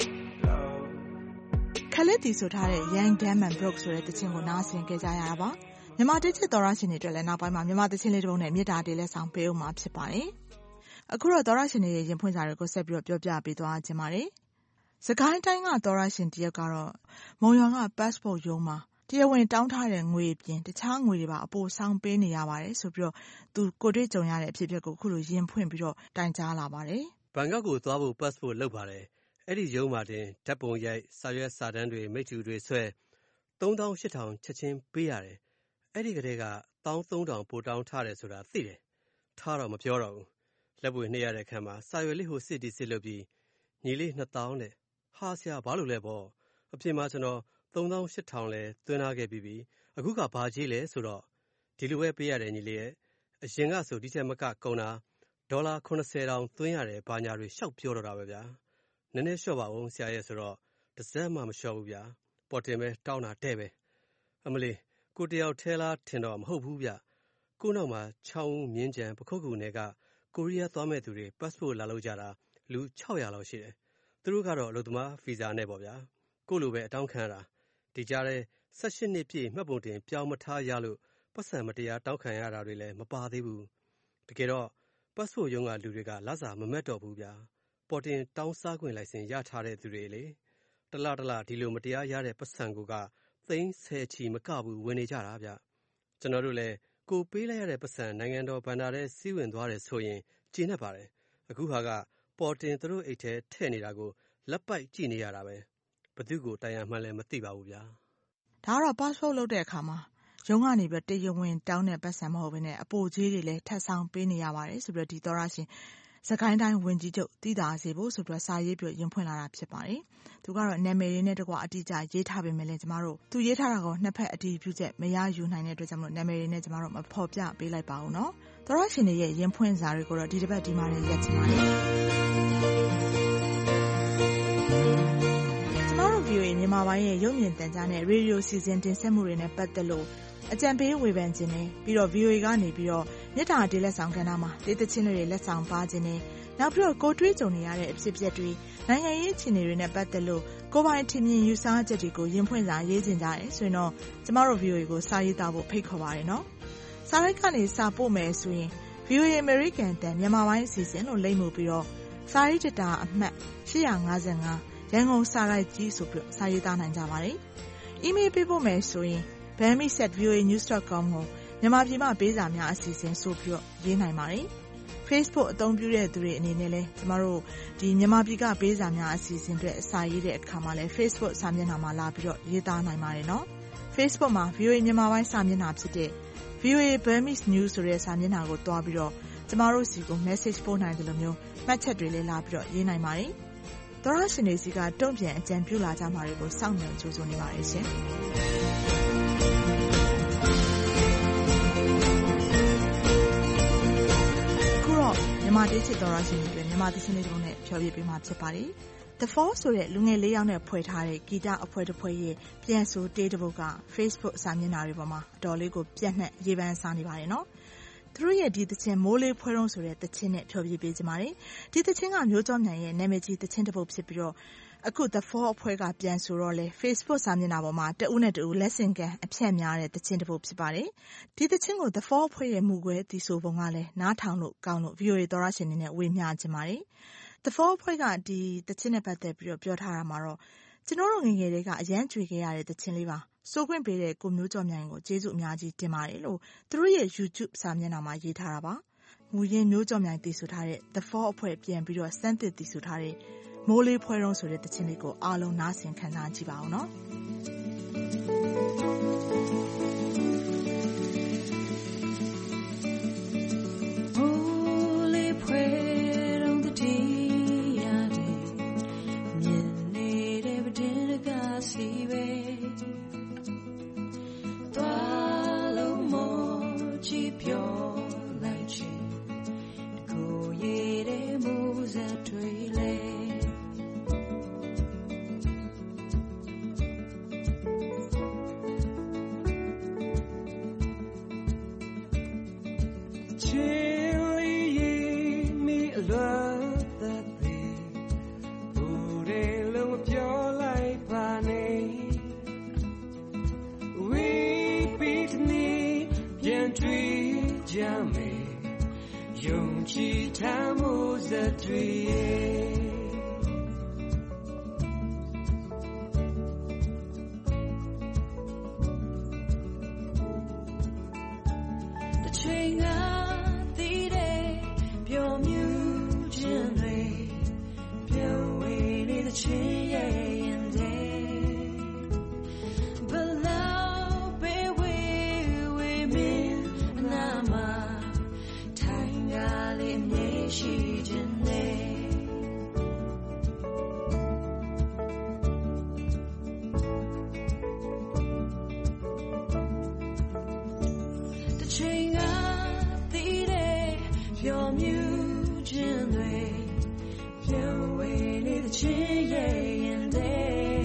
ခလစ်တီဆိုထားတဲ့ Young Dumb and Broke ဆိုတဲ့သချင်းကိုနားဆင်ကြကြရတာပါမြန်မာတစ်ချက်တော်ရရှင်တွေအတွက်လည်းနောက်ပိုင်းမှာမြန်မာသချင်းလေးတစ်ပုဒ်နဲ့မြေတားတေးလက်ဆောင်ပေးဦးမှာဖြစ်ပါတယ်အခုတော့တော်ရရှင်တွေရဲ့ရင်ဖွင့်စာတွေကိုဆက်ပြီးတော့ပြောပြပေးသွားခြင်းပါတယ်စကိုင်းတိုင်းကတော်ရရှင်တယောက်ကတော့မုံရွာက passport ရုံးမှာတရားဝင်တောင်းထားတဲ့ငွေပြင်တခြားငွေတွေပါအပိုဆောင်ပေးနေရပါတယ်ဆိုပြီးတော့သူကိုတွေ့ကြုံရတဲ့အဖြစ်အပျက်ကိုအခုလိုရင်ဖွင့်ပြီးတော့တိုင်ကြားလာပါတယ်ဘန်ကောက်ကိုသွားဖို့ passport လုပ်ပါတယ်အဲ့ဒီရုံးမှာတင်ဓာတ်ပုံရိုက်စာရွက်စာတမ်းတွေမိတ္တူတွေဆွဲ 3800 ချက်ချင်းပေးရတယ်အဲ့ဒီကလေးက 13000 ပိုတောင်းထားတယ်ဆိုတာသိတယ်ထားတော့မပြောတော့ဘူးလက်ပွေနှိပ်ရတဲ့အခါမှာစာရွက်လေးဟိုစစ်တီစစ်လုပ်ပြီးညီလေး2000တဲ့ဟာဆရာဘာလို့လဲပေါ့အပြင်မှာကျွန်တော်3800လဲသွင်းထားခဲ့ပြီးပြီအခုကဘာကြီးလဲဆိုတော့ဒီလိုပဲပေးရတယ်ညီလေးရဲ့အရင်ကဆိုဒီချက်မကကုန်တာ$90,000သွင်းရတယ်ဘာညာတွေရှောက်ပြောတော့တာပဲဗျာနည်းနည်းလျှော့ပါဦးဆရာရဲ့ဆိုတော့တစ်စက်မှမလျှော့ဘူးဗျာပေါ်တင်ပဲတောင်းတာတဲ့ပဲအမလေးကိုတယောက်ထဲလားထင်တော့မဟုတ်ဘူးဗျကိုနောက်မှာ6ဦးမြင်းကြံပခုတ်ကူနယ်ကကိုရီးယားသွားမဲ့သူတွေ passport လာလို့ကြတာလူ600လောက်ရှိတယ်သူတို့ကတော့အလုပ်သမားဗီဇာနဲ့ပေါ့ဗျာကိုလိုပဲအတောင်းခံရတာဒီကြားထဲ18နှစ်ပြည့်မှတ်ပုံတင်ပြောင်းမထားရလို့ပတ်စံမတရားတောင်းခံရတာတွေလည်းမပါသေးဘူးတကယ်တော့ passport ရုံးကလူတွေကလာစာမမက်တော့ဘူးဗျာပေါ်တင်တောင်းစားခွင့်လိုင်စင်ရထားတဲ့သူတွေလေတလားဒီလိုမတရားရတဲ့ပတ်စံကိုကသိန်း10ချီမကဘူးဝင်နေကြတာဗျကျွန်တော်တို့လည်းကိုပေးလိုက်ရတဲ့ပတ်စံနိုင်ငံတော်ဗန္ဒာထဲစီးဝင်သွားတယ်ဆိုရင်ကျေနပ်ပါတယ်အခုဟာကပေါ်တင်သူတို့အိတ်ထဲထည့်နေတာကိုလက်ပိုက်ကြည့်နေရတာပဲဘသူကိုတိုင်ရမှန်းလည်းမသိပါဘူးဗျာဒါကတော့ passport လုပ်တဲ့အခါမှာရုံးကနေပြီးတရားဝင်တောင်းတဲ့ပတ်စံမဟုတ်ဘဲနဲ့အပိုကြီးတွေလည်းထပ်ဆောင်ပေးနေရပါတယ်ဆိုပြီးဒီသောရရှင်စကိုင်းတိုင်းဝင်ကြီးချုပ်တည်တာစေဖို့ဆိုပြီးစာရေးပြီးရင်ဖွင့်လာတာဖြစ်ပါတယ်သူကတော့နာမည်လေးနဲ့တကွအတိအကျရေးထားပေမဲ့လည်းကျမတို့သူရေးထားတာကိုနှစ်ဖက်အတည်ပြုချက်မရယူနိုင်တဲ့အတွက်ကြောင့်မလို့နာမည်လေးနဲ့ကျမတို့မဖော်ပြပေးလိုက်ပါဘူးเนาะသောရရှင်တွေရဲ့ရင်ဖွင့်စာတွေကိုတော့ဒီတစ်ပတ်ဒီမှာလည်းရက်ချင်ပါတယ်ကျမတို့ VOA မြန်မာပိုင်းရဲ့ရုပ်မြင်သံကြားနဲ့ရေဒီယိုစီစဉ်တင်ဆက်မှုတွေနဲ့ပတ်သက်လို့အကြံပေးဝေဖန်ခြင်းနဲ့ပြီးတော့ VOA ကနေပြီးတော့မြေတားတေးလက်ဆောင်ကဏ္ဍမှာတေးသချင်းတွေလက်ဆောင်ပါခြင်းနဲ့နောက်ပြီးတော့ကိုတွေးကြုံနေရတဲ့အဖြစ်အပျက်တွေနိုင်ငံရေးအခြေအနေတွေနဲ့ပတ်သက်လို့ကိုပိုင်ထင်မြင်ယူဆချက်တွေကိုရင်ဖွင့်စာရေးခြင်းကြတယ်ဆိုရင်တော့ကျမတို့ VOA ကိုစာရေးသားဖို့ဖိတ်ခေါ်ပါတယ်နော်စာရိုက်ကနေစာပို့မယ်ဆိုရင် VOA American တန်မြန်မာပိုင်းအစီအစဉ်လို့လိမ့်မှုပြီးတော့စာရေးတတာအမှတ်855ရန်ကုန်စာရိုက်ကြီးဆိုပြီးစာရေးသားနိုင်ကြပါတယ်။ email ပေးပို့မယ်ဆိုရင်bami@voanews.com ကိုမြန်မာပြည်မှာပေးစာများအစီအစဉ်ဆိုပြီးရေးနိုင်ပါတယ်။ Facebook အသုံးပြုတဲ့သူတွေအနေနဲ့လည်းကျမတို့ဒီမြန်မာပြည်ကပေးစာများအစီအစဉ်တွေအစာရေးတဲ့အခါမှာလည်း Facebook စာမျက်နှာမှာလာပြီးတော့ရေးသားနိုင်ပါတယ်နော်။ Facebook မှာ VOA မြန်မာပိုင်းစာမျက်နှာဖြစ်တဲ့ VOA Burmese News ဆိုတဲ့စာမျက်နှာကိုတွားပြီးတော့ကျမတို့စီကို message ပို့နိုင်တယ်လို့မျိုးမှတ်ချက်တွေလည်းလာပြီးတော့ရေးနိုင်ပါတယ်။သောရရှင်တွေစီကတုံ့ပြန်အကြံပြုလာကြမှာတွေကိုစောင့်မျှော်ကြိုးစားနေပါတယ်ရှင်။မြန်မာတေးချစ်တော်ရရှင်တွေမြန်မာသချင်းလေးတွေနဲ့ဖျော်ဖြေပေးမှာဖြစ်ပါတယ်။ The Four ဆိုတဲ့လူငယ်၄ယောက်နဲ့ဖွဲ့ထားတဲ့ဂီတအဖွဲ့တစ်ဖွဲ့ရဲ့ပြန်ဆိုတေးတစ်ပုဒ်က Facebook စာမျက်နှာတွေပေါ်မှာအတော်လေးကိုပြန့်နှံ့ရေးပန်းစားနေပါတယ်နော်။သူတို့ရဲ့ဒီသချင်းမိုးလေးဖွဲတုံးဆိုတဲ့သချင်းနဲ့ဖျော်ဖြေပေးကြပါတယ်။ဒီသချင်းကမျိုးကျော်မြိုင်ရဲ့နာမည်ကြီးသချင်းတစ်ပုဒ်ဖြစ်ပြီးတော့အခု The Four အဖွဲ့ကပြန်ဆိုတော့လေ Facebook စာမျက်နှာပေါ်မှာတဦးနဲ့တဦးလက်ဆင့်ကမ်းအဖြန့်များတဲ့သချင်းတစ်ပုဒ်ဖြစ်ပါတယ်။ဒီသချင်းကို The Four အဖွဲ့ရဲ့မူကွဲတည်ဆိုပုံကလည်းနားထောင်လို့ကောင်းလို့ VOA သောရရှင်တွေနဲ့ဝေမျှခြင်းပါတယ်။ The Four အဖွဲ့ကဒီသချင်းနဲ့ပတ်သက်ပြီးတော့ပြောထားတာမှာတော့ကျွန်တော်တို့ငယ်ငယ်လေးကအရန်ကြွေခဲ့ရတဲ့သချင်းလေးပါ။စိုးခွင့်ပေးတဲ့ကိုမျိုးကျော်မြိုင်ကိုကျေးဇူးအများကြီးတင်ပါတယ်လို့သူတို့ရဲ့ YouTube စာမျက်နှာမှာရေးထားတာပါ။မူရင်းမျိုးကျော်မြိုင်တည်ဆိုထားတဲ့ The Four အဖွဲ့ပြန်ပြီးတော့စမ်းသစ်တည်ဆိုထားတဲ့မိုးလေးဖွဲတုံးဆိုတဲ့သချင်းလေးကိုအားလုံးနားဆင်ခံစားကြည့်ပါဦးနော်။မိုးလေးဖွဲတုံးတည်းရတယ်မြင်နေတဲ့ပတင်းတကားစီပဲသွားလို့မောကြည့်ပြောလိုက်ချင်ကိုရည်တဲ့မိုးစက်တွေလေချိန်ကတည်တဲ့ပြောမြူခြင်းတွေပြောဝေးနေတဲ့ချစ်ရဲ့ရင်တဲ့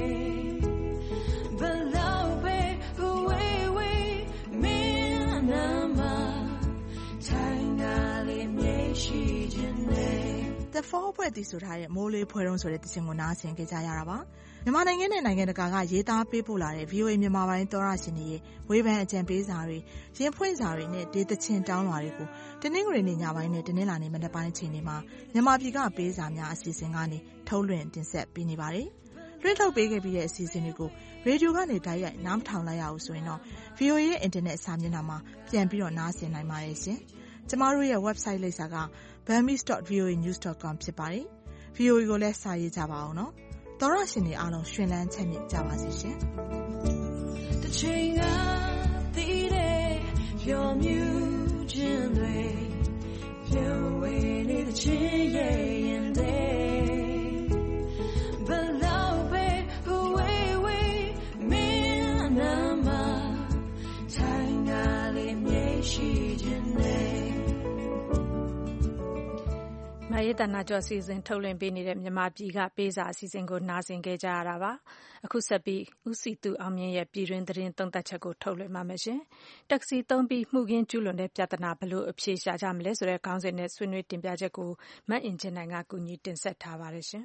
ဘလောက်ပဲဝေးဝေးမင်းနာမထိုင်ကလေးမြေရှိခြင်းနဲ့ The Four ဖွဲ့တည်ဆိုထားတဲ့မိုးလေးဖွဲတုံးဆိုတဲ့တခြင်းကိုနားဆင်ကြရတာပါမြန်မာနိုင်ငံနဲ့နိုင်ငံတကာကရေးသားပေးပို့လာတဲ့ VOA မြန်မာပိုင်းသောရရှင်တွေရဲ့ဝေဖန်အကြံပေးစာတွေရင်ဖွင့်စာတွေနဲ့ဒေသချင်းတောင်းလွှာတွေကိုတနင်္ဂနွေနေ့ညပိုင်းနဲ့တနင်္လာနေ့မနက်ပိုင်းအချိန်တွေမှာမြန်မာပြည်ကပေးစာများအစီအစဉ်ကနေထုတ်လွှင့်တင်ဆက်ပေးနေပါတယ်။လွှင့်ထုတ်ပေးခဲ့ပြီးတဲ့အစီအစဉ်တွေကိုရေဒီယိုကနေတိုက်ရိုက်နားမထောင်လိုက်ရဘူးဆိုရင်တော့ VOA ရဲ့အင်တာနက်စာမျက်နှာမှာပြန်ပြီးတော့နားဆင်နိုင်ပါတယ်ရှင်။ကျမတို့ရဲ့ website လိပ်စာက burmese.voanews.com ဖြစ်ပါတယ်။ VOA ကိုလည်းစာရေးကြပါအောင်နော်။သောရရှင်တွေအားလုံးရှင်လန်းချမ်းမြေ့ကြပါစေရှင်။တစ်ချိန်ကတည်တဲ့ပြောမြူခြင်းတွေပြောဝေးနေတဲ့ချစ်ရဲ့ရင်တဲ့ဘလောက်ပဲဝေးဝေးမင်းနာမထိုင်ကလေးမြေရှိခြင်းနဲ့မယေတနာကျော်စီစဉ်ထုတ်လွှင့်ပေးနေတဲ့မြန်မာပြည်ကပေးစာအစီအစဉ်ကိုနားဆင်ခဲ့ကြရတာပါအခုဆက်ပြီးဦးစီသူအောင်မြင့်ရဲ့ပြည်တွင်းသတင်းသုံးသပ်ချက်ကိုထုတ်လွှင့်ပါမယ်ရှင်တက်ဆီသုံးပြီးမှုခင်းကျူးလွန်တဲ့ပြဿနာဘယ်လိုအဖြေရှာကြမလဲဆိုတဲ့ခေါင်းစဉ်နဲ့ဆွေးနွေးတင်ပြချက်ကိုမတ်အင်ဂျင်နိုင်ကကူညီတင်ဆက်ထားပါတယ်ရှင်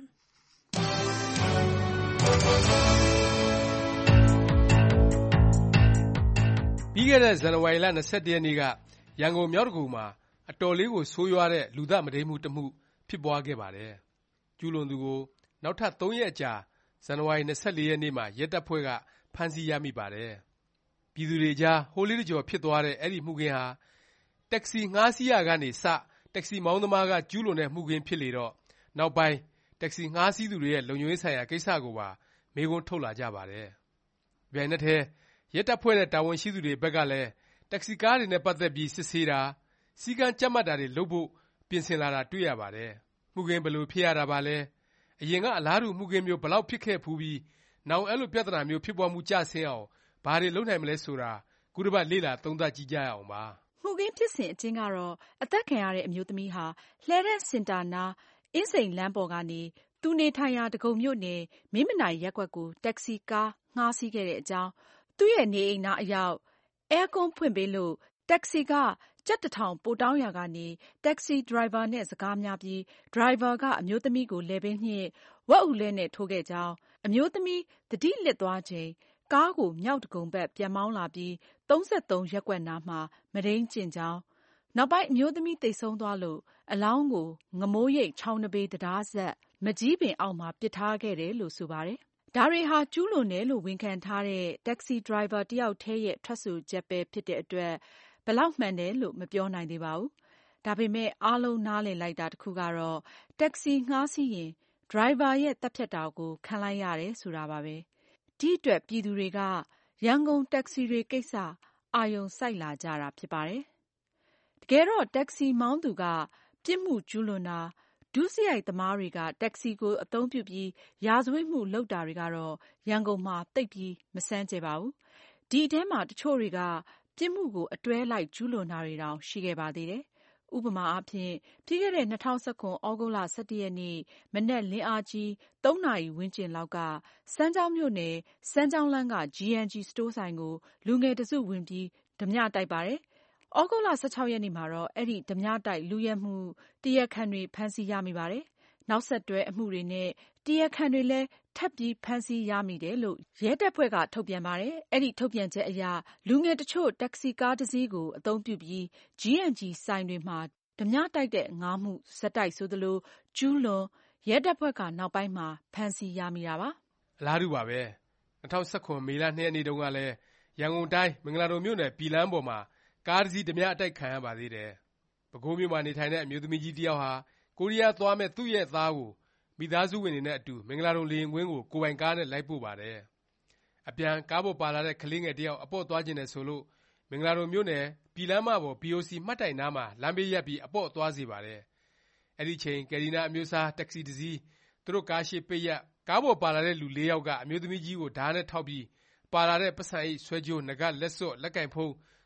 ပြီးခဲ့တဲ့ဇန်နဝါရီလ21ရက်နေ့ကရန်ကုန်မြောက်ဒဂုံမှာအတော်လေးကိုဆိုးရွားတဲ့လူသတ်မုဒိမ်းမှုတစ်မှုဖြစ်ပွားခဲ့ပါတယ်။ကျူးလွန်သူကိုနောက်ထပ်3ရက်အကြာဇန်နဝါရီ24ရက်နေ့မှာရဲတပ်ဖွဲ့ကဖမ်းဆီးရမိပါတယ်။ပြည်သူတွေကြားဟိုးလေးတကြော်ဖြစ်သွားတဲ့အဲ့ဒီမှုခင်းဟာတက္ကစီငှားစီးရကနေစတက္ကစီမောင်းသမားကကျူးလွန်တဲ့မှုခင်းဖြစ်လေတော့နောက်ပိုင်းတက္ကစီငှားစီးသူတွေရဲ့လုံခြုံရေးဆိုင်ရာကိစ္စကိုပါမေးခွန်းထုတ်လာကြပါတယ်။ဗျိုင်နက်ထဲရဲတပ်ဖွဲ့တဲ့တာဝန်ရှိသူတွေဘက်ကလည်းတက္ကစီကားတွေနဲ့ပတ်သက်ပြီးစစ်ဆေးတာစည်းကမ်းကြပ်မတ်တာတွေလုပ်ဖို့ပြင်ဆင်လာတာတွေ့ရပါတယ်။မှုခင်းဘယ်လိုဖြစ်ရတာပါလဲ။အရင်ကအလားတူမှုခင်းမျိုးဘယ်လောက်ဖြစ်ခဲ့ဖူးပြီးနောင်အဲ့လိုပြဿနာမျိုးဖြစ်ပွားမှုကျဆင်းအောင်ဘာတွေလုပ်နိုင်မလဲဆိုတာခုတစ်ပတ်လေ့လာသုံးသပ်ကြည့်ကြရအောင်ပါ။မှုခင်းဖြစ်စဉ်အကျဉ်းကတော့အသက်ခံရတဲ့အမျိုးသမီးဟာလှည်းတန်းစင်တာနားအင်းစိန်လမ်းပေါ်ကနေသူနေထိုင်ရာဒဂုံမြို့နယ်မင်းမနိုင်ရပ်ကွက်ကိုတက္ကစီကားငှားစီးခဲ့တဲ့အကြောင်းသူ့ရဲ့နေအိမ်နားအရောက်အဲကွန်းဖွင့်ပေးလို့တက္ကစီကကျပ်1,000ပိုတောင်းရာကနေတက္ကစီဒရိုင်ဘာနဲ့စကားများပြီးဒရိုင်ဘာကအမျိုးသမီးကိုလည်ပင်းညှစ်ဝက်အူလဲနဲ့ထိုးခဲ့ကြောင်းအမျိုးသမီးသတိလစ်သွားချိန်ကားကိုမြောက်ဒဂုံဘက်ပြန်မောင်းလာပြီး33ရပ်ကွက်နားမှာမုဒိမ်းကျင့်ကြောင်းနောက်ပိုင်းအမျိုးသမီးသေဆုံးသွားလို့အလောင်းကိုငမိုးရိပ်ချောင်းနဘေးတရားဆက်မကြီးပင်အောက်မှာပစ်ထားခဲ့တယ်လို့ဆိုပါတယ်။ဒါတွေဟာကျူးလွန်တယ်လို့ဝန်ခံထားတဲ့တက္ကစီဒရိုင်ဘာတယောက်တည်းရဲ့ထွက်ဆိုချက်ပဲဖြစ်တဲ့အတွက်ဘယ်လောက်မှန်တယ်လို့မပြောနိုင်သေးပါဘူး။ဒါပေမဲ့အားလုံးနားလည်လိုက်တာတစ်ခုကတော့တက္ကစီငှားစီးရင်ဒရိုင်ဘာရဲ့သတ်ဖြတ်တာကိုခံလိုက်ရတယ်ဆိုတာပါပဲ။ဒီအတွက်ပြည်သူတွေကရန်ကုန်တက္ကစီတွေကိစ္စအာရုံစိုက်လာကြတာဖြစ်ပါတယ်။တကယ်တော့တက္ကစီမောင်းသူကပြစ်မှုကျူးလွန်တာဒုစရိုက်သမားတွေကတက္ကစီကိုအသုံးပြုပြီးရာဇဝတ်မှုလုပ်တာတွေကတော့ရန်ကုန်မှာသိပ်ပြီးမဆန်းကျယ်ပါဘူး။ဒီအထဲမှာတချို့တွေကပြစ်မှုကိုအတွဲလိုက်ကျူးလွန်တာတွေတောင်ရှိခဲ့ပါသေးတယ်။ဥပမာအားဖြင့်ပြီးခဲ့တဲ့2019ဩဂုတ်လ17ရက်နေ့မနက်လင်းအားကြီး3နာရီဝန်းကျင်လောက်ကစမ်းချောင်းမြို့နယ်စမ်းချောင်းလမ်းက G&G စတိုးဆိုင်ကိုလူငယ်တစုဝင်ပြီးဓမြတိုက်ပါတယ်။ဩဂုတ်လ16ရက်နေ့မှာတော့အဲ့ဒီဓမြတိုက်လုယက်မှုတရားခံတွေဖမ်းဆီးရမိပါတယ်။နောက်ဆက်တွဲအမှုတွေနဲ့တရားခံတွေလည်းထပ်ပြီးဖမ်းဆီးရမိတယ်လို့ရဲတပ်ဖွဲ့ကထုတ်ပြန်ပါတယ်။အဲ့ဒီထုတ်ပြန်ချက်အရလူငယ်တချို့တက္ကစီကားတစ်စီးကိုအသုံးပြုပြီး G&G ဆိုင်တွေမှာဓမြတိုက်တဲ့ငါးမှုဆက်တိုက်ဆိုသလိုကျူးလွန်ရဲတပ်ဖွဲ့ကနောက်ပိုင်းမှာဖမ်းဆီးရမိတာပါ။အလားတူပါပဲ2019မေလ2ရက်နေ့တုန်းကလည်းရန်ကုန်တိုင်းမင်္ဂလာဒုံမြို့နယ်ပြည်လမ်းပေါ်မှာကားတစ်စီးဓမြအတိုက်ခံရပါသေးတယ်။ပဲခူးမြို့မှာနေထိုင်တဲ့အမျိုးသမီးကြီးတစ်ယောက်ဟာကိုရီးယားသွားမဲ့သူ့ရဲ့သားကိုမိသားစုဝင်တွေနဲ့အတူမင်္ဂလာဒုံလေယာဉ်ကွင်းကိုကိုယ်ပိုင်ကားနဲ့လိုက်ပို့ပါတယ်။အပြန်ကားပေါ်ပါလာတဲ့ကလေးငယ်တစ်ယောက်အပေါ့သွားခြင်းနဲ့ဆိုလို့မင်္ဂလာဒုံမြို့နယ်ပြည်လမ်းမပေါ် BOC မှတ်တိုင်နားမှာလမ်းဘေးရပ်ပြီးအပေါ့သွားစေပါတယ်။အဲ့ဒီချိန်ကယ်ရီနာအမျိုးအစားတက္ကစီတစ်စီးသူတို့ကားရှိပိတ်ရပ်ကားပေါ်ပါလာတဲ့လူ4ယောက်ကအမျိုးသမီးကြီးကိုဓာတ်နဲ့ထောက်ပြီးပါလာတဲ့ပတ်စံအိတ်ဆွဲကြိုးနဂတ်လက်စွပ်လက်ကင်ဖုံး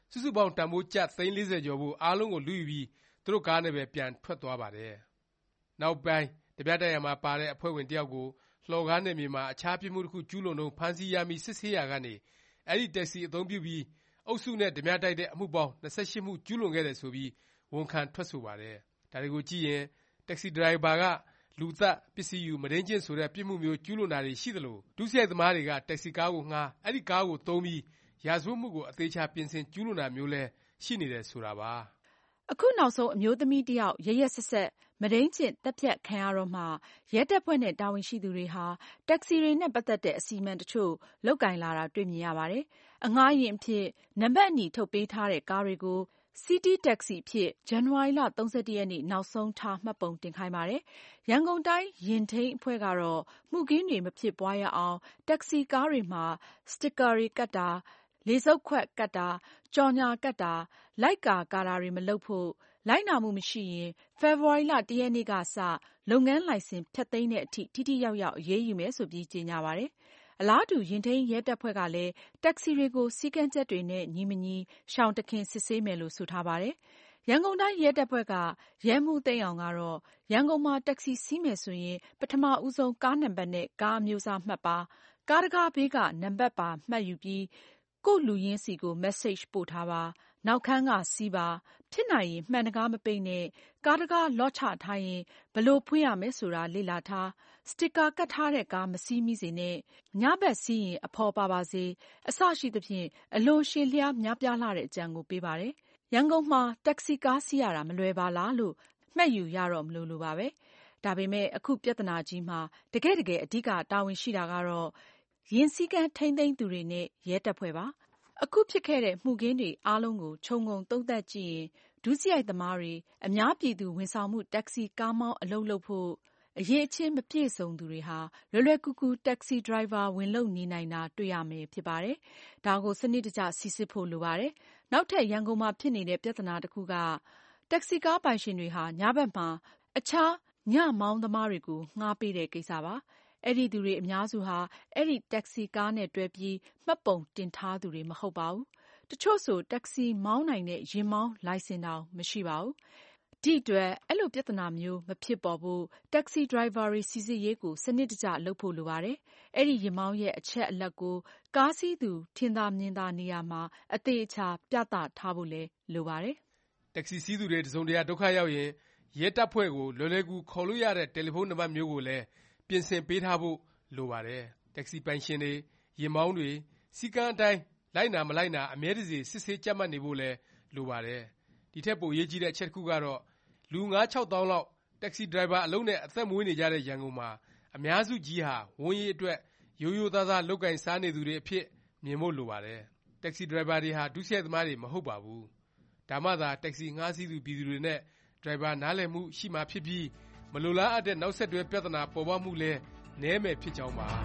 စုစုပေါင်းတန်ဖိုးကျပ် သိန်း 40 ကျော်ဖို့အားလုံးကိုလူယူပြီးသူတို့ကားနဲ့ပဲပြန်ထွက်သွားပါတယ်။နောက်ပိုင်းတပြတိုက်ရမှာပါတဲ့အဖွဲ့ဝင်တယောက်ကိုလှော်ကားနယ်မြေမှာအခြားပြစ်မှုတစ်ခုကျူးလွန်တုန်းဖမ်းဆီးရမိစစ်ဆေးရာကနေအဲ့ဒီတက်ဆီအသုံးပြုပြီးအုပ်စုနဲ့ဓမြတိုက်တဲ့အမှုပေါင်း 28 မှုကျူးလွန်ခဲ့တယ်ဆိုပြီးဝန်ခံထွက်ဆိုပါတယ်။ဒါတွေကိုကြည့်ရင်တက်ဆီဒရိုင်ဘာကလူသတ်ပစ္စည်းယူမဒိန်းကျင့်ဆိုတဲ့ပြစ်မှုမျိုးကျူးလွန်တာတွေရှိသလိုဒုစရိုက်သမားတွေကတက်ဆီကားကိုငှားအဲ့ဒီကားကိုသုံးပြီးရာဇဝတ်မှုကိုအသေးချာပြင်ဆင်ကျူးလွန်တာမျိုးလဲရှိနေတယ်ဆိုတာပါ။အခုနောက်ဆုံးအမျိုးသမီးတယောက်ရက်ရက်ဆက်ဆက်မဒိန်းကျင့်တပ်ဖြတ်ခံရတော့မှရဲတပ်ဖွဲ့နဲ့တာဝန်ရှိသူတွေဟာတက္ကစီတွေနဲ့ပတ်သက်တဲ့အစီအမံတချို့လုပ်ကိုင်လာတာတွေ့မြင်ရပါတယ်။အငှားယာဉ်အဖြစ်နံပါတ်အနီထုတ်ပေးထားတဲ့ကားတွေကို City Taxi အဖြစ်ဇန်နဝါရီလ 31 ရက်နေ့နောက်ဆုံးထားမှတ်ပုံတင်ခိုင်းပါတယ်။ရန်ကုန်တိုင်းယာဉ်ထိန်းအဖွဲ့ကတော့မှုခင်းတွေမဖြစ်ပွားရအောင်တက္ကစီကားတွေမှာစတစ်ကာတွေကတ်တာလေစုပ်ခွက်ကတ်တာကြော်ညာကတ်တာလိုက်ကာတာတွေမလုပ်ဖို့လိုက်နာမှုမရှိရင်ဖေဖော်ဝါရီလ 1 ရက်နေ့ကစလုပ်ငန်းလိုင်စင်ဖျက်သိမ်းတဲ့အထိထိထိရောက်ရောက်အရေးယူမယ်ဆိုပြီးကြေညာပါတယ်။အလားတူယာဉ်ထိန်းရဲတပ်ဖွဲ့ကလည်းတက္ကစီတွေကိုစည်းကမ်းချက်တွေနဲ့ညီမညီရှောင်တခင်စစ်ဆေးမယ်လို့ဆိုထားပါတယ်။ရန်ကုန်တိုင်းရဲတပ်ဖွဲ့ကရဲမှူးသိန်းအောင်ကတော့ရန်ကုန်မှာတက္ကစီစီးမယ်ဆိုရင်ပထမဦးဆုံးကားနံပါတ်နဲ့ကားအမျိုးအစားမှတ်ပါကားတကားဘေးကနံပါတ်ပါမှတ်ယူပြီးကိုယ့်လူရင်းစီကို message ပို့ထားပါနောက်ခန်းကစီးပါဖြစ်နိုင်ရင်မှန်တကားမပိတ်နဲ့ကားတကားလော့ချထားရင်ဘလို့ဖွင့်ရမယ်ဆိုတာလေ့လာထားစတစ်ကာကတ်ထားတဲ့ကားမစီးမိစေနဲ့ညဘက်စီးရင်အဖော်ပါစေအစရှိသဖြင့်အလွန်ရှည်လျားများပြားလာတဲ့အကြံကိုပေးပါတယ်ရန်ကုန်မှာတက္ကစီကားစီးရတာမလွယ်ပါလားလို့မှတ်ယူရတော့မလို့ပါပဲဒါပေမဲ့အခုပြဿနာကြီးမှာတကယ်အဓိကတာဝန်ရှိတာကတော့ယာဉ်စည်းကမ်းထိန်းသိမ်းသူတွေနဲ့ရဲတပ်ဖွဲ့ပါအခုဖြစ်ခဲ့တဲ့မှုခင်းတွေအားလုံးကိုခြုံငုံသုံးသပ်ကြည့်ရင်ဒုစရိုက်သမားတွေအများပြည်သူဝန်ဆောင်မှုတက္ကစီကားမောင်းအလုပ်လုပ်ဖို့အရေးအချင်းမပြည့်စုံသူတွေဟာလွယ်ကူကူတက္ကစီဒရိုင်ဘာဝင်လုပ်နေနိုင်တာတွေ့ရမယ်ဖြစ်ပါတယ်။ဒါကိုစနစ်တကျစိစစ်ဖို့လိုပါတယ်။နောက်ထပ်ရန်ကုန်မှာဖြစ်နေတဲ့ပြဿနာတစ်ခုကတက္ကစီကားပိုင်ရှင်တွေဟာညဘက်မှာအခြားညမောင်းသမားတွေကိုငှားပေးတဲ့ကိစ္စပါ။အဲ့ဒီသူတွေအများစုဟာအဲ့ဒီတက္ကစီကားနဲ့တွဲပြီးမှတ်ပုံတင်ထားသူတွေမဟုတ်ပါဘူး။တချို့ဆိုတက္ကစီမောင်းနိုင်တဲ့ယာဉ်မောင်းလိုင်စင်တောင်မရှိပါဘူး။ဒီအတွက်အဲ့လိုပြဿနာမျိုးမဖြစ်ပေါ်ဖို့တက္ကစီဒရိုင်ဘာတွေစီစစ်ရေးကိုစနစ်တကျလုပ်ဖို့လိုပါတယ်။အဲ့ဒီယာဉ်မောင်းရဲ့အချက်အလက်ကိုကားစီးသူထင်သာမြင်သာနေရာမှာအသေးအချာပြသထားဖို့လည်းလိုပါတယ်။တက္ကစီစီးသူတွေတစုံတရာဒုက္ခရောက်ရင်ရဲတပ်ဖွဲ့ကိုလွယ်လွယ်ကူခေါ်လို့ရတဲ့တယ်လီဖုန်းနံပါတ်မျိုးကိုလည်းပြင်ဆင်ပေးထားဖို့လိုပါတယ်။တက္ကစီပိုင်ရှင်တွေယာဉ်မောင်းတွေစည်းကမ်းအတိုင်းလိုက်နာမလိုက်နာအမြဲတစေစစ်ဆေးကြပ်မတ်နေဖို့လည်းလိုပါတယ်။ဒီထက်ပိုရေးကြီးတဲ့အချက်တစ်ခုကတော့လူ 5-6 သောင်းလောက်တက္ကစီဒရိုင်ဘာအလုပ်နဲ့အသက်မွေးနေကြတဲ့ရန်ကုန်မှာအများစုကြီးဟာဝန်ရေးအတွက်ရိုးရိုးသားသားလုပ်ကိုင်စားနေသူတွေအဖြစ်မြင်ဖို့လိုပါတယ်။တက္ကစီဒရိုင်ဘာတွေဟာဒုစရိုက်သမားတွေမဟုတ်ပါဘူး။ဒါမှသာတက္ကစီငှားစီးသူပြည်သူတွေနဲ့ဒရိုင်ဘာနားလည်မှုရှိမှဖြစ်ပြီးမလိုလားအပ်တဲ့နောက်ဆက်တွဲပြဿနာပေါ်ပေါက်မှုလည်းနည်းမယ်ဖြစ်ကြောင်းပါ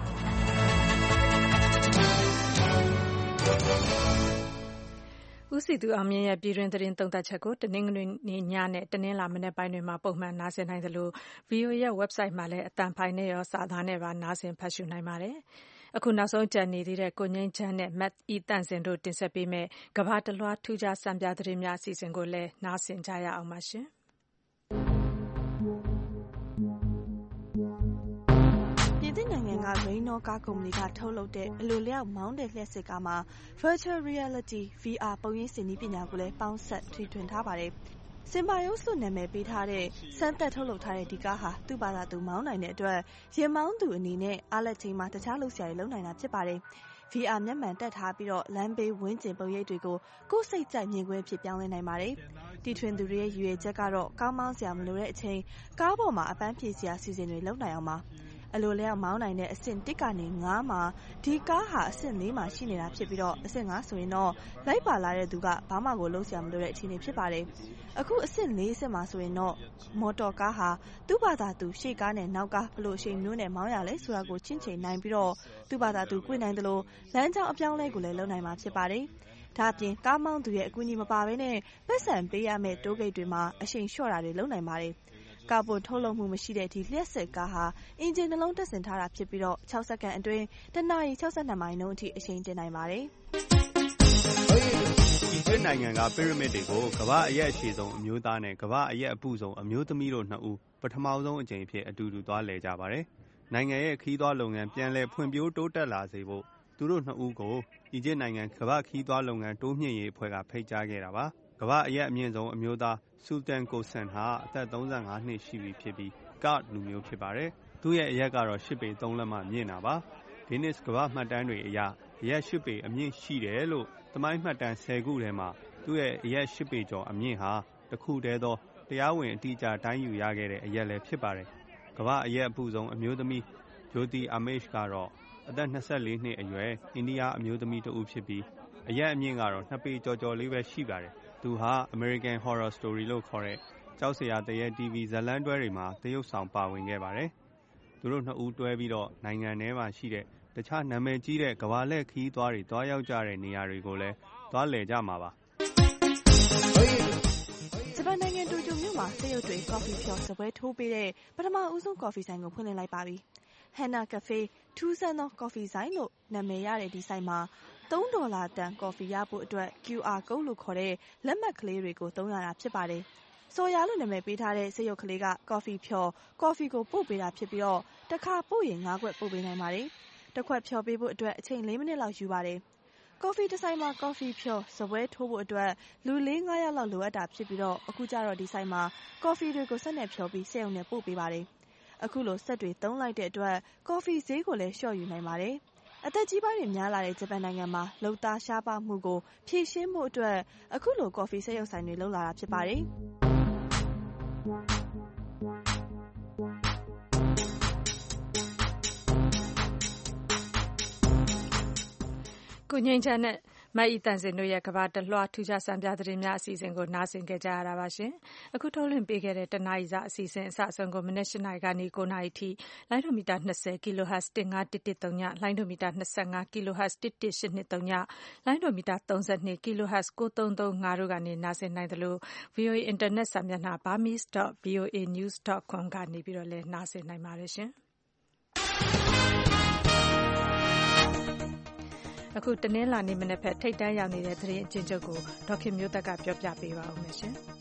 ဦးစီသူအောင်မြင့်ရဲ့ပြည်တွင်းသတင်းသုံးသပ်ချက်ကိုတနင်္ဂနွေနေ့ညနဲ့တနင်္လာမနက်ပိုင်းတွေမှာပုံမှန်နားဆင်နိုင်သလို VOA ရဲ့ website မှာလည်းအသံဖိုင်နဲ့ရောစာသားနဲ့ပါနားဆင်ဖတ်ရှုနိုင်ပါတယ်။အခုနောက်ဆုံးကြံနေသေးတဲ့ကိုငိမ့်ချမ်းနဲ့မတ်ဤတန့်စင်တို့တင်ဆက်ပေးမယ့်ကမ္ဘာတလွှားထူးခြားစံပြသတင်းများအစီအစဉ်ကိုလည်းနားဆင်ကြရအောင်ပါရှင်။နိုင်ငံက Renault ကားကုမ္ပဏီကထုတ်လုပ်တဲ့အလိုလျောက်မောင်းတဲ့လျှပ်စစ်ကားမှာ Virtual Reality VR ပုံရိပ်စစ်နည်းပညာကိုလည်းပေါင်းစပ်ထွေထွင်ထားပါတယ်။စင်ပါရုပ်စုနာမည်ပေးထားတဲ့စမ်းသပ်ထုတ်လုပ်ထားတဲ့ဒီကားဟာသူ့ဘာသာသူမောင်းနိုင်တဲ့အတွက်ယာဉ်မောင်းသူအနေနဲ့အားလက်ချိန်မှာတခြားလုပ်စရာတွေလုပ်နိုင်တာဖြစ်ပါတယ်။ VR မျက်မှန်တက်ထားပြီးတော့လမ်းဘေးဝန်းကျင်ပုံရိပ်တွေကိုကိုယ်စိတ်ကြိုက်မြင်ကွင်းဖြစ်ပြောင်းလဲနိုင်ပါတယ်။တီထွင်သူတွေရဲ့ရည်ရွယ်ချက်ကတော့ကားမောင်းစရာမလိုတဲ့အချိန်ကားပေါ်မှာအပန်းဖြေစရာစီစဉ်တွေလုပ်နိုင်အောင်ပါ။အလိုလျောက်မောင်းနိုင်တဲ့အဆင့်1ကနေ5မှာဒီကားဟာအဆင့်4မှာရှိနေတာဖြစ်ပြီးတော့အဆင့်5ဆိုရင်တော့လိုက်ပါလာတဲ့သူကဘာမှကိုလုပ်စရာမလိုတဲ့အခြေအနေဖြစ်ပါတယ်။အခုအဆင့်4အဆင့်မှာဆိုရင်တော့မော်တော်ကားဟာသူ့ဘာသာသူရှေ့ကားနဲ့နောက်ကားဘလို့အချိန်မျိုးနဲ့မောင်းရလဲဆိုတာကိုချင့်ချိန်နိုင်ပြီးတော့သူ့ဘာသာသူ꿰နိုင်တယ်လို့လမ်းကြောင်းအပြောင်းလဲကိုလည်းလုပ်နိုင်မှာဖြစ်ပါတယ်။ဒါအပြင်ကားမောင်းသူရဲ့အကူအညီမပါဘဲနဲ့ပတ်စံပေးရမယ့်တိုးဂိတ်တွေမှာအချိန်လျှော့တာတွေလုပ်နိုင်ပါတယ်။ကာဗွန်ထုတ်လုပ်မှုမရှိတဲ့ဒီလျှပ်စစ်ကားဟာအင်ဂျင်နှလုံးတပ်ဆင်ထားတာဖြစ်ပြီးတော့6စက္ကန့်အတွင်းတနာရီ62မိုင်နှုန်းအထိအရှိန်တင်နိုင်ပါတယ်။ဂျစ်နိုင်ငံကပီရမစ်တွေကိုကမ္ဘာအရက်အရှည်ဆုံးအမျိုးသားနဲ့ကမ္ဘာအရက်အပူဆုံးအမျိုးသမီးတို့နှစ်ဦးပထမဆုံးအကြိမ်ဖြစ်အတူတူသွားလည်ကြပါတယ်။နိုင်ငံရဲ့ခီးသွွားလုပ်ငန်းပြန်လည်ဖွံ့ဖြိုးတိုးတက်လာစေဖို့သူတို့နှစ်ဦးကိုအီဂျစ်နိုင်ငံကမ္ဘာခီးသွွားလုပ်ငန်းတိုးမြင့်ရေးအဖွဲ့ကဖိတ်ကြားခဲ့တာပါ။ကမ္ဘာအရက်အမြင့်ဆုံးအမျိုးသားဆူတန်ကိုဆန်ဟာအသက်35နှစ်ရှိပြီဖြစ်ပြီးကာ့ဒ်လူမျိုးဖြစ်ပါတယ်။သူ့ရဲ့အရက်ကတော့8ပေ3လက်မမြင့်တာပါ။ဒီနစ်ကမ္ဘာမှတ်တမ်းတွေအရအရက်8ပေအမြင့်ရှိတယ်လို့သမိုင်းမှတ်တမ်း10ခုထဲမှာသူ့ရဲ့အရက်8ပေကျော်အမြင့်ဟာတစ်ခုတည်းသောတရားဝင်အတိအကျတိုင်းယူရခဲ့တဲ့အရက်လည်းဖြစ်ပါတယ်။ကမ္ဘာအရက်အပူဆုံးအမျိုးသမီးဂျိုတီအာမေ့ရှ်ကတော့အသက်24နှစ်အရွယ်အိန္ဒိယအမျိုးသမီးတဦးဖြစ်ပြီးအရက်အမြင့်ကတော့2ပေကျော်ကျော်လေးပဲရှိပါတယ်။သူဟာ American Horror Story လို့ခေါ်တဲ့ကြောက်စရာတရက် TV ဇာတ်လမ်းတွဲတွေမှာသရုပ်ဆောင်ပါဝင်ခဲ့ပါတယ်။သူတို့နှစ်ဦးတွဲပြီးတော့နိုင်ငံထဲမှာရှိတဲ့တခြားနာမည်ကြီးတဲ့ကမ္ဘာလှည့်ခီးသွားတွေတွားရောက်ကြတဲ့နေရာတွေကိုလည်းတွားလည်ကြမှာပါဂျပန်နိုင်ငံတိုကျိုမြို့မှာတရုတ်တွေကော်ဖီဖြော်စပွဲထိုးပေးတဲ့ပထမဦးဆုံးကော်ဖီဆိုင်ကိုဖွင့်လှစ်လိုက်ပါပြီ။ Hana Cafe ထူးဆန်းသောကော်ဖီဆိုင်လို့နာမည်ရတဲ့ဒီဆိုင်မှာ$3တန်ကော်ဖီရဖို့အတွက် QR code လို့ခေါ်တဲ့လက်မှတ်ကလေးတွေကိုသုံးရတာဖြစ်ပါတယ်။ဆိုယာလို့နာမည်ပေးထားတဲ့စက်ရုပ်ကလေးကကော်ဖီဖြော်ကော်ဖီကိုပို့ပေးတာဖြစ်ပြီးတော့တစ်ခါပို့ရင်5ခွက်ပို့ပေးနိုင်ပါတယ်။တစ်ခွက်ဖြော်ပေးဖို့အတွက်အချိန်4မိနစ်လောက်ယူပါတယ်။ကော်ဖီတစ်ဆိုင်မှာကော်ဖီဖြော်စပွဲထိုးဖို့အတွက်လူ4-5ယောက်လောက်လိုအပ်တာဖြစ်ပြီးတော့အခုကျတော့ဒီဆိုင်မှာကော်ဖီတွေကိုစက်နဲ့ဖြော်ပြီးစက်ရုံနဲ့ပို့ပေးပါတယ်။အခုလိုစက်တွေသုံးလိုက်တဲ့အတွက်ကော်ဖီဈေးကိုလည်းလျှော့ယူနိုင်ပါတယ်။အသက်ကြီးပိုင်းတွေများလာတဲ့ဂျပန်နိုင်ငံမှာလုပ်သားရှားပါးမှုကိုဖြေရှင်းဖို့အတွက်အခုလိုကော်ဖီစက်ရုံဆိုင်တွေလုပ်လာတာဖြစ်ပါတယ်။ကိုငြိမ်းချမ်းတဲ့မအီတန်စင်တို့ရဲ့ကဘာတလွှာထူးခြားစံပြသတင်းများအစီအစဉ်ကိုနားဆင်ကြရတာပါရှင်။အခုထုတ်လွှင့်ပေးခဲ့တဲ့တနားရီစာအစီအစဉ်အစအဆုံးကိုမနက်၈နာရီကနေ9နာရီထိလိုင်းဒိုမီတာ20 kHz 15113လိုင်းဒိုမီတာ25 kHz 11823လိုင်းဒိုမီတာ32 kHz 9335တို့ကနေနားဆင်နိုင်သလို VOA အင်တာနက်စာမျက်နှာ burmese.voanews.com ကနေပြီးတော့လည်းနားဆင်နိုင်ပါတယ်ရှင်။အခုတနင်္လာနေ့မနက်ဖက်ထိပ်တန်းရောက်နေတဲ့သတင်းအကျဉ်းချုပ်ကိုဒေါက်ခင်မျိုးသက်ကပြောပြပေးပါဦးမယ်ရှင်။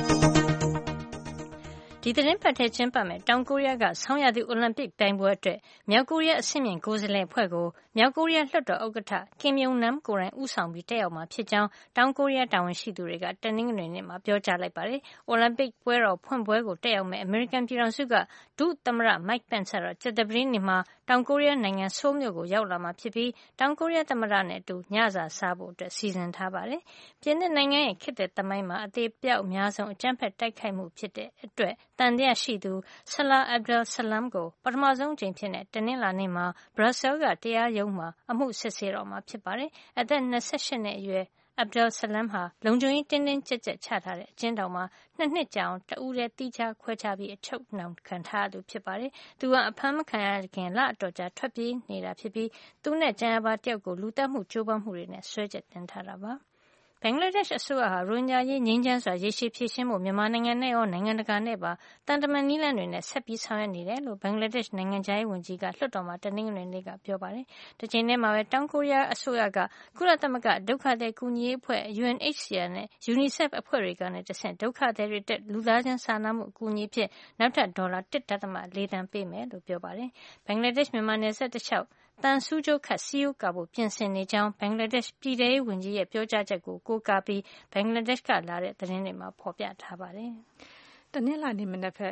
ဒီသတင်းပတ်ထဲကျင်းပမယ်တောင်ကိုရီးယားကဆောင်းရာသီအိုလံပစ်ပြိုင်ပွဲအတွက်မြောက်ကိုရီးယားအဆင့်မြင့်ကိုယ်စားလှယ်အဖွဲ့ကိုမြောက်ကိုရီးယားလွှတ်တော်ဥက္ကဋ္ဌကင်ယုံနမ်ကိုယ်တိုင်ဦးဆောင်ပြီးတက်ရောက်မှာဖြစ်ကြောင်းတောင်ကိုရီးယားတာဝန်ရှိသူတွေကတနင်္ဂနွေနေ့မှာပြောကြားလိုက်ပါတယ်။အိုလံပစ်ပွဲတော်ဖွင့်ပွဲကိုတက်ရောက်မဲ့အမေရိကန်ပြည်ထောင်စုကဒုသမ္မတ Mike Pence ကတော့ကြာသပတေးနေ့မှာတောင်ကိုရီးယားနိုင်ငံဆိုးလ်မြို့ကိုရောက်လာမှာဖြစ်ပြီးတောင်ကိုရီးယားသမ္မတနဲ့အတူညစာစားဖို့စီစဉ်ထားပါတယ်။ပြင်သစ်နိုင်ငံရဲ့ခေတ်သစ်သမိုင်းမှာအသေးပြောက်အများဆုံးအကြမ်းဖက်တိုက်ခိုက်မှုဖြစ်တဲ့အတွက်တန်တရားရှိသူ Salah Abdel Salam ကိုပထမဆုံးအကြိမ်ဖြစ်တဲ့တနင်္လာနေ့မှာ Brussels ကတရားရုံးမှာအမှုစစ်ဆေးတော့မှာဖြစ်ပါတယ်။အသက်28နှစ်အရွယ်Abdel Salam ဟာလုံခြုံရေးတင်းတင်းကြပ်ကြပ်ချထားတဲ့အကျဉ်းထောင်မှာ2နှစ်ကြာအောင်တဦးတည်းသီးခြားခွဲခြားပြီးအချုပ်နှောင်ခံထားရသူဖြစ်ပါတယ်။သူကအဖမ်းမခံရခင်လအတော်ကြာထွက်ပြေးနေတာဖြစ်ပြီးသူနဲ့ကြံရပါတယောက်ကိုလူသတ်မှုကြိုးပမ်းမှုတွေနဲ့စွဲချက်တင်ထားတာပါ။ဘင်္ဂလားဒေ့ရှ်အစိုးရဟာရိုဟင်ဂျာရေးငြိမ်းချမ်းစွာရေရှည်ဖြေရှင်းဖို့မြန်မာနိုင်ငံနဲ့ရောနိုင်ငံတကာနဲ့ပါတန်တမန်နည်းလမ်းတွေနဲ့ဆက်ပြီးဆောင်ရွက်နေတယ်လို့ဘင်္ဂလားဒေ့ရှ်နိုင်ငံခြားရေးဝန်ကြီးကလွှတ်တော်မှာတနင်္ဂနွေနေ့ကပြောပါတယ်။တချိန်တည်းမှာပဲတောင်ကိုရီးယားအစိုးရကကုလသမဂ္ဂဒုက္ခသည်ကူညီရေးအဖွဲ့ UNHCR နဲ့ UNICEF အဖွဲ့တွေကနေတဆင့်ဒုက္ခသည်တွေတက်လူသားချင်းစာနာမှုအကူအညီအဖြစ်နောက်ထပ်$1.4 သန်းပေးမယ်လို့ပြောပါတယ်။ဘင်္ဂလားဒေ့ရှ်မြန်မာနယ်စပ်တစ်လျှောက်သံဆူးကြိုးခတ်စည်းရိုးကာဖို့ပြင်ဆင်နေကြောင်းဘင်္ဂလားဒေ့ရှ်ပြည်ထဲရေးဝန်ကြီးရဲ့ပြောကြားချက်ကိုကိုးကားပြီးဘင်္ဂလားဒေ့ရှ်ကလာတဲ့သတင်းတွေမှာဖော်ပြထားပါတယ်။တနင်္လာနေ့မနက်ဖက်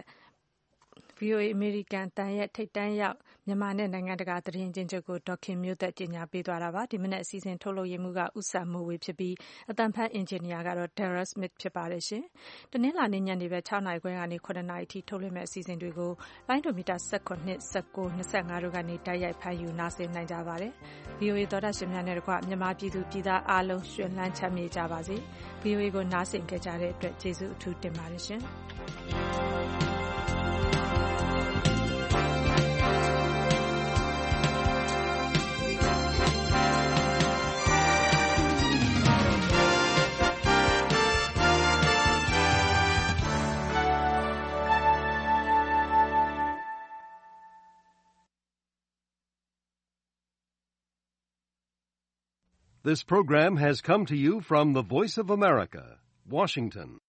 VOA အမေရိကန်အသံရဲ့ထိပ်တန်းရောက်မြန်မာနဲ့နိုင်ငံတကာသတင်းအကျဉ်းချုပ်ကိုဒေါက်ခင်မျိုးသက်ကြေညာပေးသွားတာပါ။ဒီမနက်အစီအစဉ်ထုတ်လုပ်ရေးမှူးကဦးစံမိုးဝေဖြစ်ပြီးအသံဖတ်အင်ဂျင်နီယာကတော့ Dara Smith ဖြစ်ပါတယ်ရှင်။တနင်္လာနေ့ညနေပဲ6နာရီခွဲကနေ9နာရီထိထုတ်လွှင့်မယ့်အစီအစဉ်တွေကိုလိုင်းဒိုမီတာ19 19 25တို့ကနေတိုက်ရိုက်ဖမ်းယူနားဆင်နိုင်ကြပါတယ်။ VOA သောတာရှင်များနဲ့တကွမြန်မာပြည်သူပြည်သားအားလုံးရွှင်လန်းချမ်းမြေ့ကြပါစေ။ VOA ကိုနားဆင်ကြတဲ့အတွက်ကျေးဇူးအထူးတင်ပါတယ်ရှင်။ This program has come to you from the Voice of America, Washington.